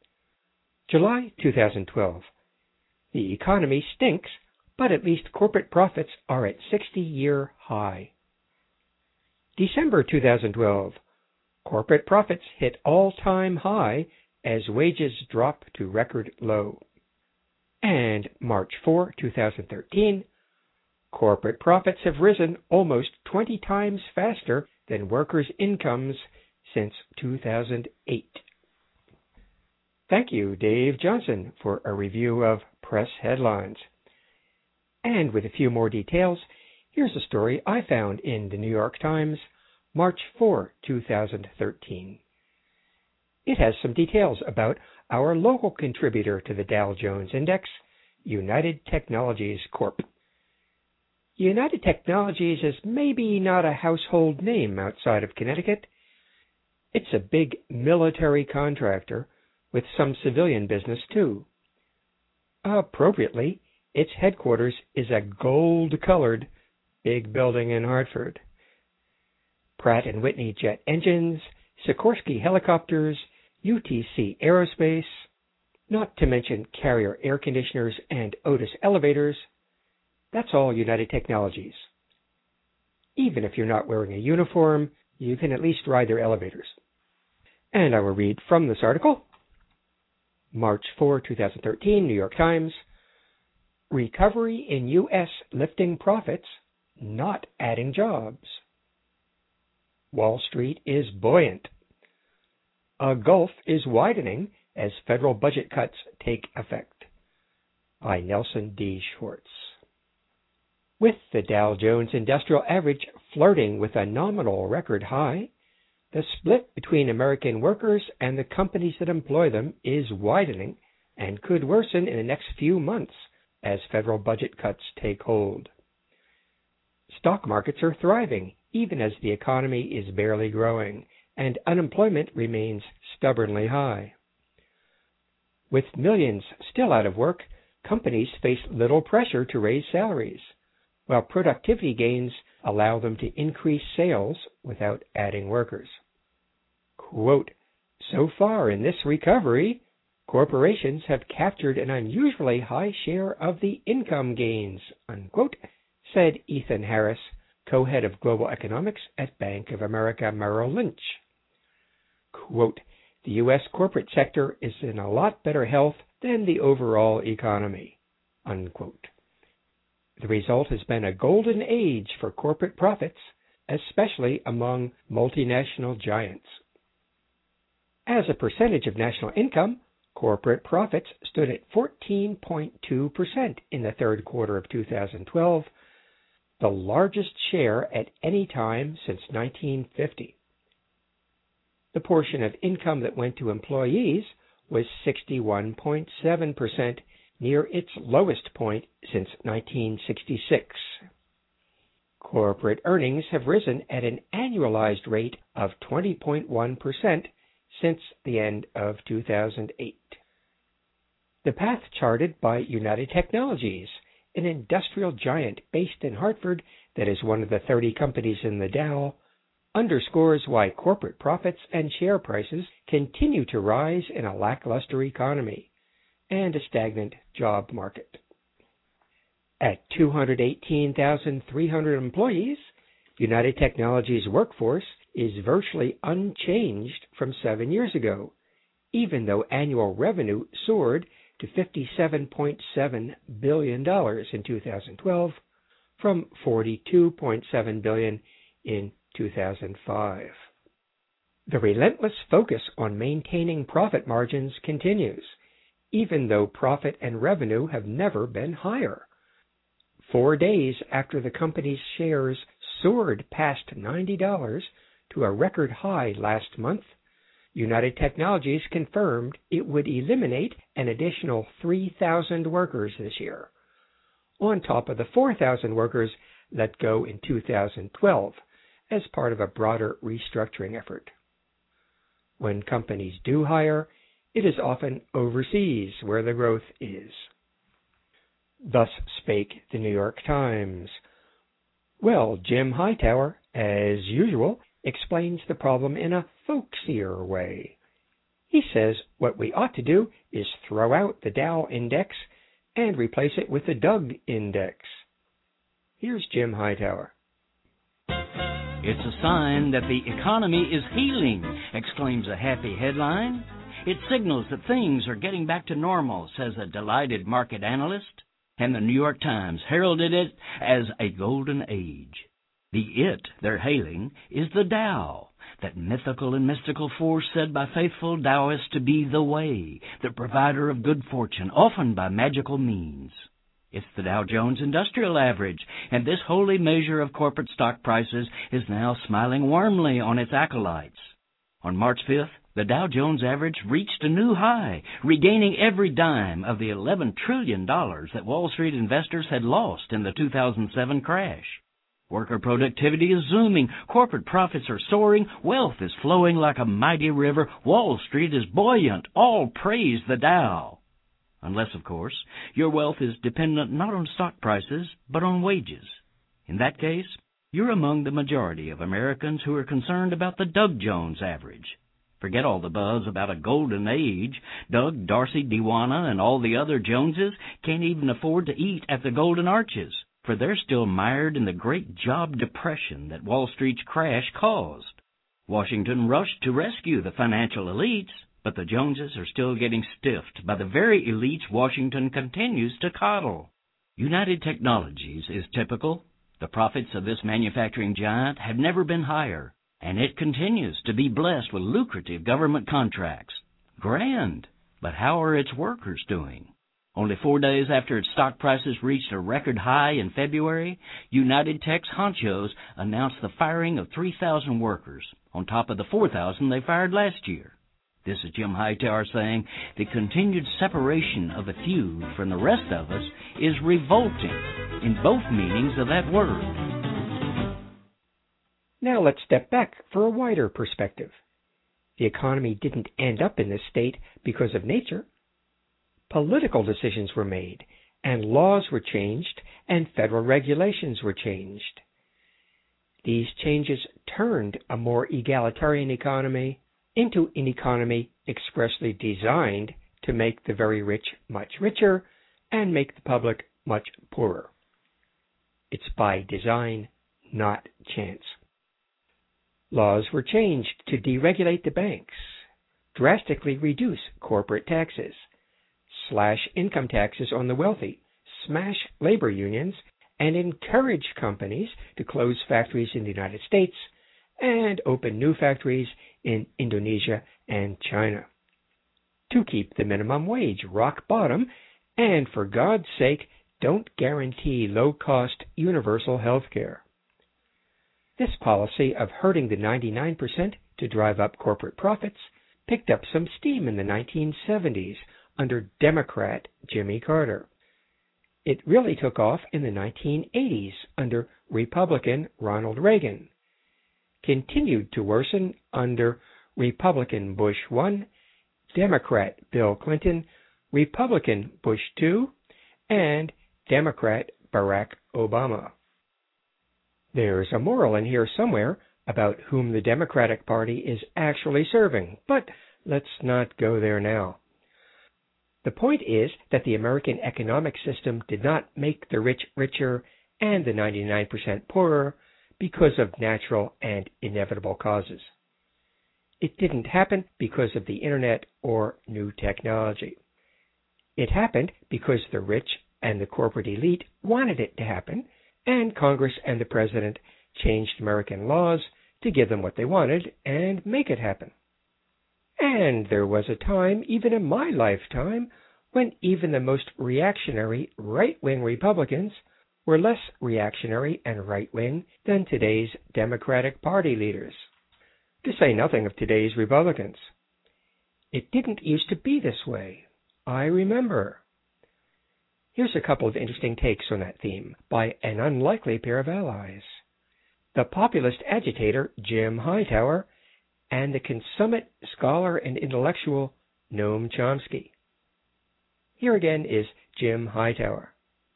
July 2012. The economy stinks, but at least corporate profits are at 60-year high. December 2012. Corporate profits hit all-time high as wages drop to record low. And March 4, 2013, corporate profits have risen almost 20 times faster than workers' incomes since 2008. Thank you, Dave Johnson, for a review of press headlines. And with a few more details, here's a story I found in the New York Times, March 4, 2013. It has some details about our local contributor to the Dow Jones Index, United Technologies Corp. United Technologies is maybe not a household name outside of Connecticut. It's a big military contractor with some civilian business too. Appropriately, its headquarters is a gold-colored big building in Hartford. Pratt & Whitney jet engines, Sikorsky helicopters, UTC Aerospace, not to mention Carrier air conditioners and Otis elevators. That's all United Technologies. Even if you're not wearing a uniform, you can at least ride their elevators. And I will read from this article. March 4, 2013, New York Times. Recovery in U.S. lifting profits, not adding jobs. Wall Street is buoyant. A gulf is widening as federal budget cuts take effect. By Nelson D. Schwartz. With the Dow Jones Industrial Average flirting with a nominal record high, the split between American workers and the companies that employ them is widening and could worsen in the next few months as federal budget cuts take hold. Stock markets are thriving even as the economy is barely growing and unemployment remains stubbornly high. With millions still out of work, companies face little pressure to raise salaries, while productivity gains allow them to increase sales without adding workers. Quote, so far in this recovery, corporations have captured an unusually high share of the income gains, unquote, said Ethan Harris, co-head of global economics at Bank of America Merrill Lynch. Quote, the U.S. corporate sector is in a lot better health than the overall economy, unquote. The result has been a golden age for corporate profits, especially among multinational giants. As a percentage of national income, corporate profits stood at 14.2% in the third quarter of 2012, the largest share at any time since 1950. The portion of income that went to employees was 61.7%, near its lowest point since 1966. Corporate earnings have risen at an annualized rate of 20.1% since the end of 2008. The path charted by United Technologies, an industrial giant based in Hartford that is one of the 30 companies in the Dow, underscores why corporate profits and share prices continue to rise in a lackluster economy and a stagnant job market. At 218,300 employees, United Technologies' workforce is virtually unchanged from 7 years ago, even though annual revenue soared to $57.7 billion in 2012 from $42.7 billion in 2005. The relentless focus on maintaining profit margins continues, even though profit and revenue have never been higher. 4 days after the company's shares soared past $90 to a record high last month, United Technologies confirmed it would eliminate an additional 3,000 workers this year, on top of the 4,000 workers let go in 2012 as part of a broader restructuring effort. When companies do hire, it is often overseas where the growth is. Thus spake the New York Times. Well, Jim Hightower, as usual, explains the problem in a folksier way. He says what we ought to do is throw out the Dow Index and replace it with the Doug Index. Here's Jim Hightower. It's a sign that the economy is healing, exclaims a happy headline. It signals that things are getting back to normal, says a delighted market analyst, and the New York Times heralded it as a golden age. The it they're hailing is the Dow, that mythical and mystical force said by faithful Taoists to be the way, the provider of good fortune, often by magical means. It's the Dow Jones Industrial Average, and this holy measure of corporate stock prices is now smiling warmly on its acolytes. On March 5th, the Dow Jones Average reached a new high, regaining every dime of the $11 trillion that Wall Street investors had lost in the 2007 crash. Worker productivity is zooming, corporate profits are soaring, wealth is flowing like a mighty river, Wall Street is buoyant, all praise the Dow. Unless, of course, your wealth is dependent not on stock prices, but on wages. In that case, you're among the majority of Americans who are concerned about the Doug Jones Average. Forget all the buzz about a golden age. Doug, Darcy, Dewana, and all the other Joneses can't even afford to eat at the Golden Arches, for they're still mired in the great job depression that Wall Street's crash caused. Washington rushed to rescue the financial elites, but the Joneses are still getting stiffed by the very elites Washington continues to coddle. United Technologies is typical. The profits of this manufacturing giant have never been higher, and it continues to be blessed with lucrative government contracts. Grand, but how are its workers doing? Only 4 days after its stock prices reached a record high in February, United Tech's honchos announced the firing of 3,000 workers, on top of the 4,000 they fired last year. This is Jim Hightower saying the continued separation of the few from the rest of us is revolting in both meanings of that word. Now let's step back for a wider perspective. The economy didn't end up in this state because of nature. Political decisions were made, and laws were changed, and federal regulations were changed. These changes turned a more egalitarian economy into an economy expressly designed to make the very rich much richer and make the public much poorer. It's by design, not chance. Laws were changed to deregulate the banks, drastically reduce corporate taxes, slash income taxes on the wealthy, smash labor unions, and encourage companies to close factories in the United States and open new factories in Indonesia and China. To keep the minimum wage rock bottom, and for God's sake, don't guarantee low-cost universal health care. This policy of hurting the 99% to drive up corporate profits picked up some steam in the 1970s under Democrat Jimmy Carter. It really took off in the 1980s under Republican Ronald Reagan, continued to worsen under Republican Bush 1, Democrat Bill Clinton, Republican Bush 2, and Democrat Barack Obama. There's a moral in here somewhere about whom the Democratic Party is actually serving, but let's not go there now. The point is that the American economic system did not make the rich richer and the 99% poorer because of natural and inevitable causes. It didn't happen because of the internet or new technology. It happened because the rich and the corporate elite wanted it to happen, and Congress and the President changed American laws to give them what they wanted and make it happen. And there was a time, even in my lifetime, when even the most reactionary right-wing Republicans were less reactionary and right-wing than today's Democratic Party leaders, to say nothing of today's Republicans. It didn't used to be this way. I remember. Here's a couple of interesting takes on that theme by an unlikely pair of allies. The populist agitator Jim Hightower and the consummate scholar and intellectual Noam Chomsky. Here again is Jim Hightower.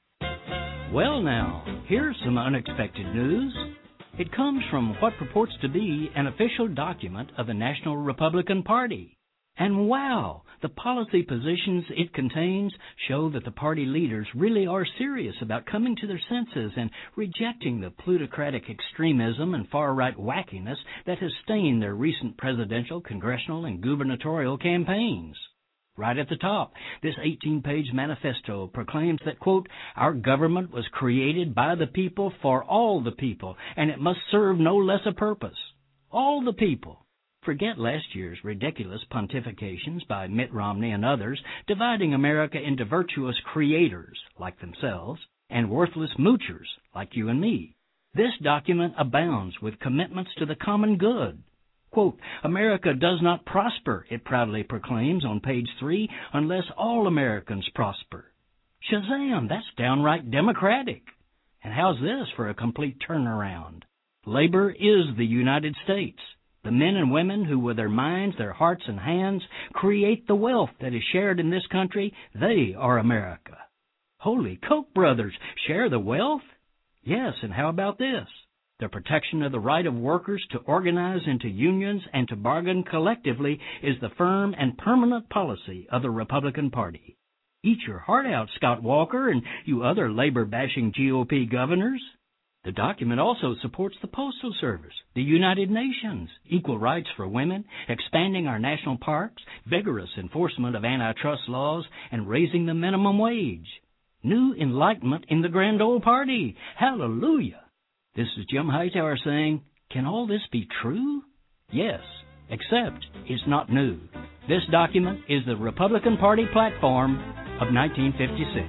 Well now, here's some unexpected news. It comes from what purports to be an official document of the National Republican Party. And wow, the policy positions it contains show that the party leaders really are serious about coming to their senses and rejecting the plutocratic extremism and far-right wackiness that has stained their recent presidential, congressional, and gubernatorial campaigns. Right at the top, this 18-page manifesto proclaims that, quote, our government was created by the people for all the people, and it must serve no less a purpose. All the people. Forget last year's ridiculous pontifications by Mitt Romney and others, dividing America into virtuous creators, like themselves, and worthless moochers, like you and me. This document abounds with commitments to the common good. Quote, America does not prosper, it proudly proclaims on page 3, unless all Americans prosper. Shazam, that's downright democratic. And how's this for a complete turnaround? Labor is the United States. The men and women who with their minds, their hearts, and hands create the wealth that is shared in this country, they are America. Holy Koch brothers, share the wealth? Yes, and how about this? The protection of the right of workers to organize into unions and to bargain collectively is the firm and permanent policy of the Republican Party. Eat your heart out, Scott Walker, and you other labor-bashing GOP governors. The document also supports the Postal Service, the United Nations, equal rights for women, expanding our national parks, vigorous enforcement of antitrust laws, and raising the minimum wage. New enlightenment in the Grand Old Party. Hallelujah! This is Jim Hightower saying, can all this be true? Yes, except it's not new. This document is the Republican Party platform of 1956.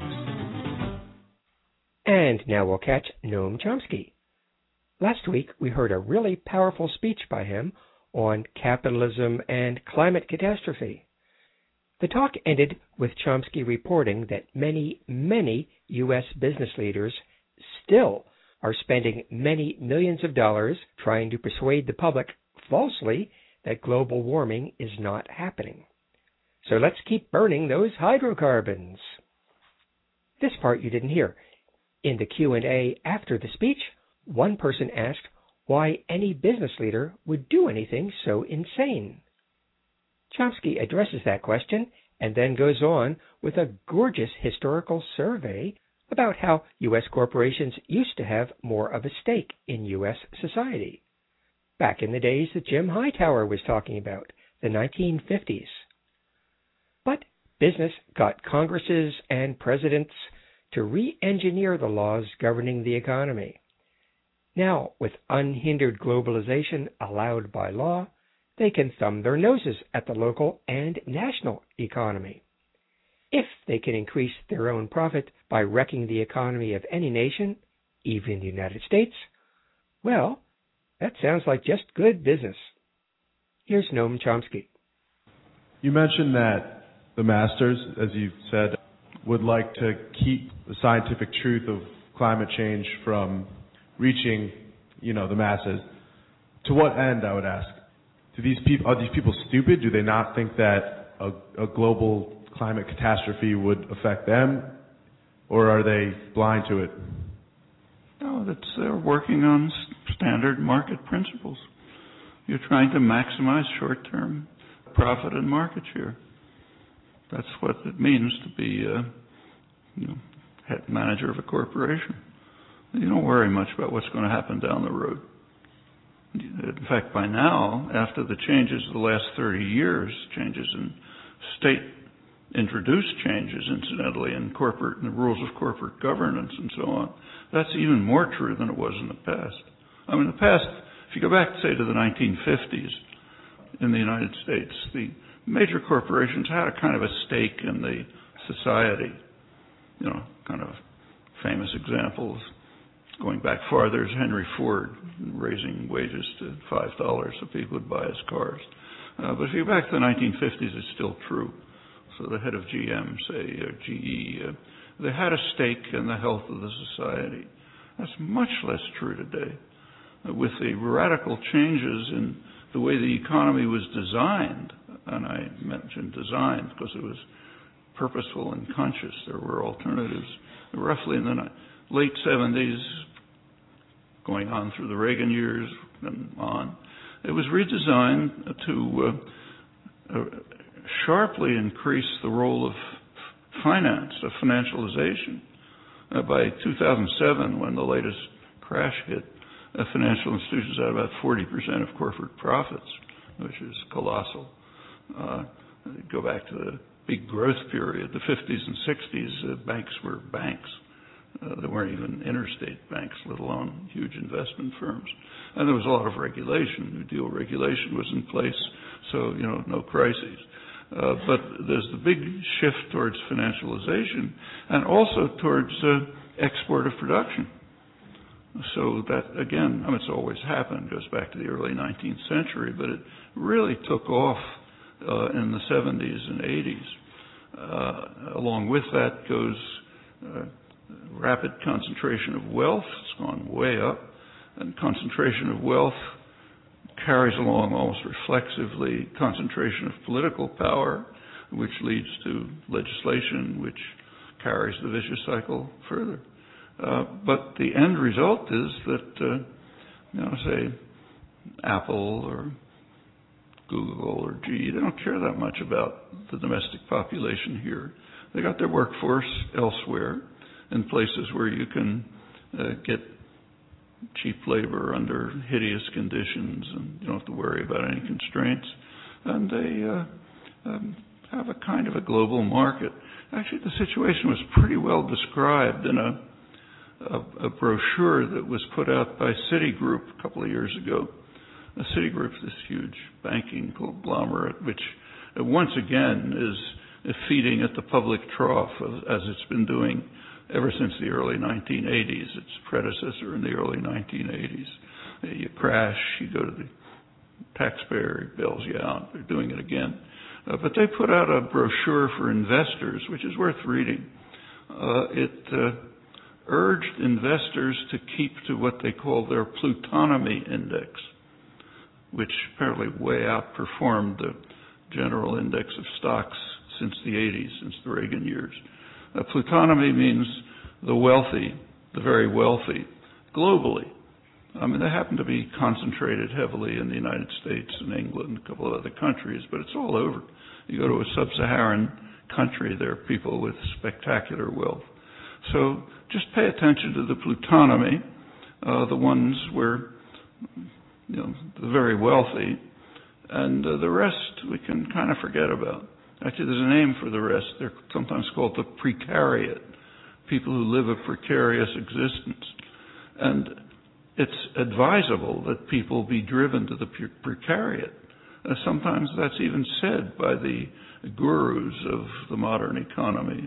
And now we'll catch Noam Chomsky. Last week we heard a really powerful speech by him on capitalism and climate catastrophe. The talk ended with Chomsky reporting that many, many U.S. business leaders still are spending many millions of dollars trying to persuade the public falsely that global warming is not happening. So let's keep burning those hydrocarbons. This part you didn't hear. In the Q&A after the speech, one person asked why any business leader would do anything so insane. Chomsky addresses that question and then goes on with a gorgeous historical survey about how U.S. corporations used to have more of a stake in U.S. society, back in the days that Jim Hightower was talking about, the 1950s. But business got Congresses and presidents to re-engineer the laws governing the economy. Now, with unhindered globalization allowed by law, they can thumb their noses at the local and national economy. If they can increase their own profit by wrecking the economy of any nation, even the United States, well, that sounds like just good business. Here's Noam Chomsky. You mentioned that the masters, as you said, would like to keep the scientific truth of climate change from reaching, the masses. To what end, I would ask? Are these people stupid? Do they not think that a global climate catastrophe would affect them, or are they blind to it? No, they're working on standard market principles. You're trying to maximize short-term profit and market share. That's what it means to be head manager of a corporation. You don't worry much about what's going to happen down the road. In fact, by now, after the changes of the last 30 years, changes in state-introduced changes, incidentally, in the rules of corporate governance and so on, that's even more true than it was in the past. I mean, in the past, if you go back, say, to the 1950s in the United States, the major corporations had a kind of a stake in the society. Kind of famous examples going back farther is Henry Ford raising wages to $5 so people would buy his cars. But if you go back to the 1950s, it's still true. So the head of GM, say, or GE, they had a stake in the health of the society. That's much less true today. With the radical changes in the way the economy was designed, and I mentioned designed because it was purposeful and conscious, there were alternatives. Roughly in the late 70s, going on through the Reagan years and on, it was redesigned to sharply increase the role of finance, of financialization. By 2007, when the latest crash hit, financial institutions had about 40% of corporate profits, which is colossal. Go back to the big growth period, the 50s and 60s, banks were banks. There weren't even interstate banks, let alone huge investment firms. And there was a lot of regulation. New Deal regulation was in place, so, no crises. But there's the big shift towards financialization and also towards export of production. So that, again, it's always happened, goes back to the early 19th century, but it really took off in the 70s and 80s. Along with that goes rapid concentration of wealth. It's gone way up. And concentration of wealth carries along almost reflexively concentration of political power, which leads to legislation, which carries the vicious cycle further. But the end result is that, say, Apple or Google or GE, they don't care that much about the domestic population here. They got their workforce elsewhere in places where you can get cheap labor under hideous conditions, and you don't have to worry about any constraints. And they have a kind of a global market. Actually, the situation was pretty well described in a brochure that was put out by Citigroup a couple of years ago. Citigroup is this huge banking conglomerate, which once again is feeding at the public trough, as it's been doing ever since the early 1980s, its predecessor in the early 1980s. You crash, you go to the taxpayer, he bails you out. They're doing it again. But they put out a brochure for investors, which is worth reading. It urged investors to keep to what they call their plutonomy index, which apparently way outperformed the general index of stocks since the 80s, since the Reagan years. Plutonomy means the wealthy, the very wealthy, globally. They happen to be concentrated heavily in the United States and England and a couple of other countries, but it's all over. You go to a sub-Saharan country, there are people with spectacular wealth. So just pay attention to the plutonomy, the ones where, the very wealthy, and the rest we can kind of forget about. Actually, there's a name for the rest. They're sometimes called the precariat, people who live a precarious existence. And it's advisable that people be driven to the precariat. Sometimes that's even said by the gurus of the modern economy.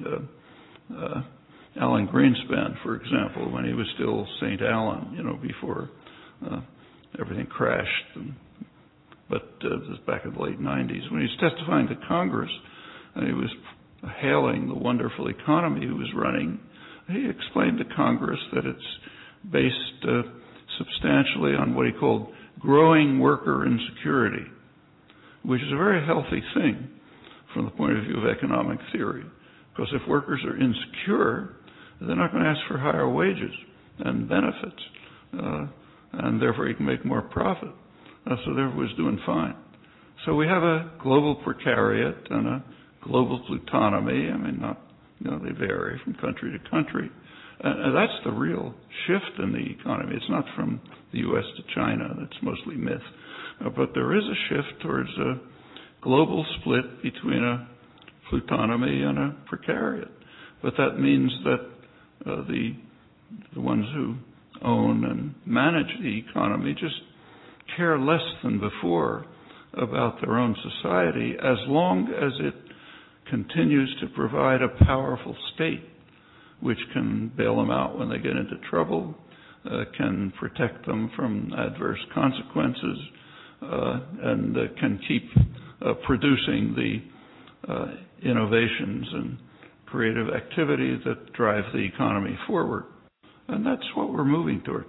Alan Greenspan, for example, when he was still St. Alan, before everything crashed. But this was back in the late 90s. When he was testifying to Congress and he was hailing the wonderful economy he was running, he explained to Congress that it's based substantially on what he called growing worker insecurity, which is a very healthy thing from the point of view of economic theory. Because if workers are insecure, they're not going to ask for higher wages and benefits, and therefore you can make more profit. So therefore it was doing fine. So we have a global precariat and a global plutonomy. They vary from country to country. And that's the real shift in the economy. It's not from the U.S. to China. That's mostly myth. But there is a shift towards a global split between a plutonomy and a precariat. But that means that the ones who own and manage the economy just care less than before about their own society, as long as it continues to provide a powerful state which can bail them out when they get into trouble, can protect them from adverse consequences, and can keep producing the innovations and creative activity that drive the economy forward. And that's what we're moving towards.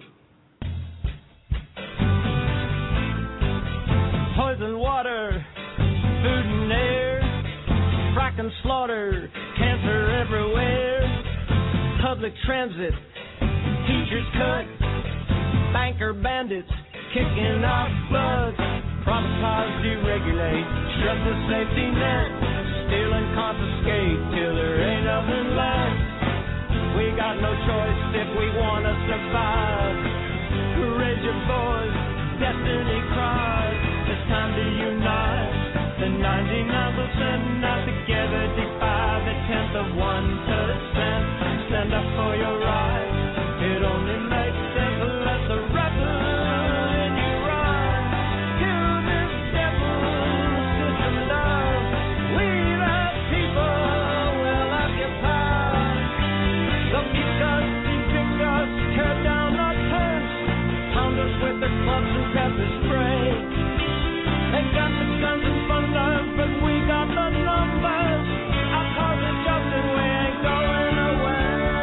Poison water, food and air, frack and slaughter, cancer everywhere. Public transit, teachers cut, banker bandits kicking off bugs. Privatize, deregulate, shut the safety net, steal and confiscate till there ain't nothing left. We got no choice if we want to survive. Raise your voice, destiny cries. It's time to unite. The 99% not together defy the 10th of 1%. Stand up for your rights. It only makes sense to let the rebel in you rise. Kill this devil system down. We the people will occupy. They'll kick us, depick us, tear down our tents, pound us with their clubs and pepper spray. They got the guns and thunder, but we got the numbers. Our cause is just and we ain't going away.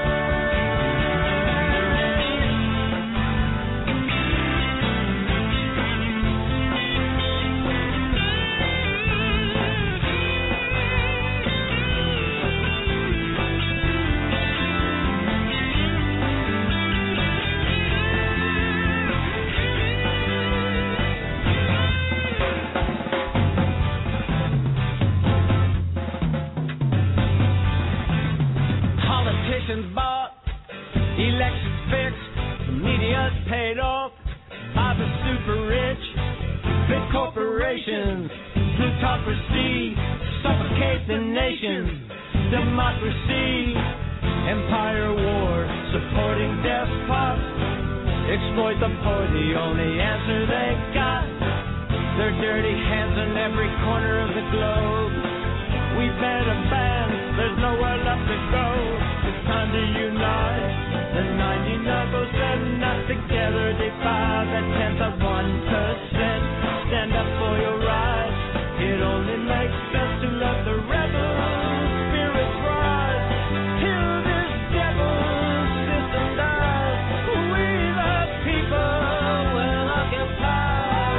Politicians bought, elections fixed, the media's paid off by the super rich, big corporations, plutocracy, suffocate the nation, democracy, empire war, supporting despots, exploit the poor, the only answer they got, their dirty hands in every corner of the globe. We better ban, there's nowhere left to go. It's time to unite. The 99% not together defy the 10th of 1%. Stand up for your rights. It only makes sense to let the rebel spirits rise. Till this devil system dies. We the people will occupy.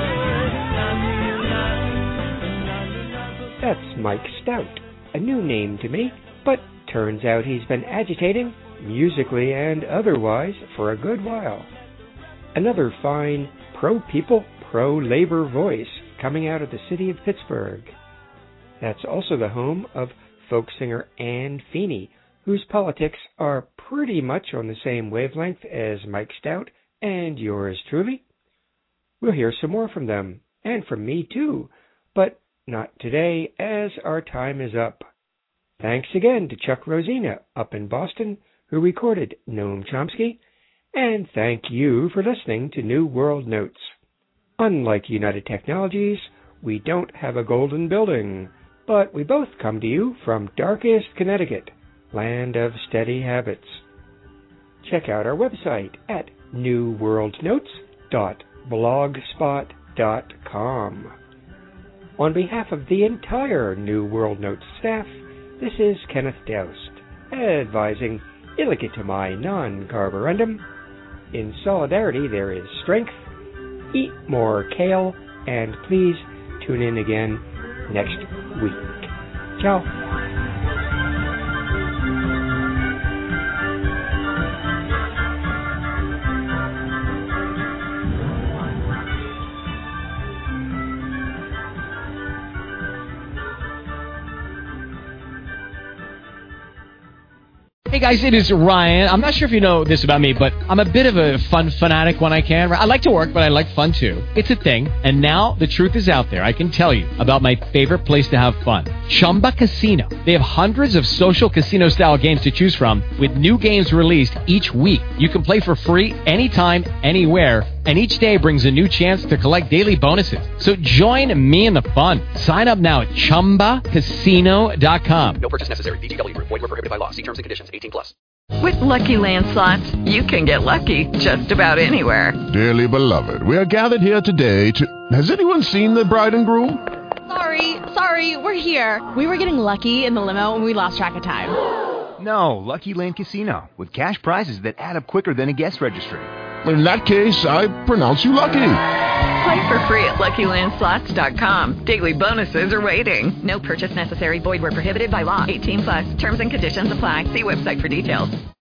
That's Mike Stout, a new name to me, but turns out he's been agitating, musically and otherwise, for a good while. Another fine pro-people, pro-labor voice coming out of the city of Pittsburgh. That's also the home of folk singer Ann Feeney, whose politics are pretty much on the same wavelength as Mike Stout and yours truly. We'll hear some more from them, and from me too, but not today, as our time is up. Thanks again to Chuck Rosina up in Boston, who recorded Noam Chomsky, and thank you for listening to New World Notes. Unlike United Technologies, we don't have a golden building, but we both come to you from darkest Connecticut, land of steady habits. Check out our website at newworldnotes.blogspot.com. On behalf of the entire New World Notes staff, this is Kenneth Doust, advising Illigitimai non carborundum. In solidarity there is strength. Eat more kale, and please tune in again next week. Ciao. Hey guys, it is Ryan. I'm not sure if you know this about me, but I'm a bit of a fun fanatic when I can. I like to work, but I like fun too. It's a thing. And now the truth is out there. I can tell you about my favorite place to have fun. Chumba Casino. They have hundreds of social casino style games to choose from with new games released each week. You can play for free anytime, anywhere. And each day brings a new chance to collect daily bonuses. So join me in the fun. Sign up now at ChumbaCasino.com. No purchase necessary. VGW Group. Void where prohibited by law. See terms and conditions. 18+. With Lucky Land Slots, you can get lucky just about anywhere. Dearly beloved, we are gathered here today to... Has anyone seen the bride and groom? Sorry, we're here. We were getting lucky in the limo and we lost track of time. No, Lucky Land Casino, with cash prizes that add up quicker than a guest registry. In that case, I pronounce you lucky. Play for free at LuckyLandSlots.com. Daily bonuses are waiting. No purchase necessary. Void where prohibited by law. 18+. Terms and conditions apply. See website for details.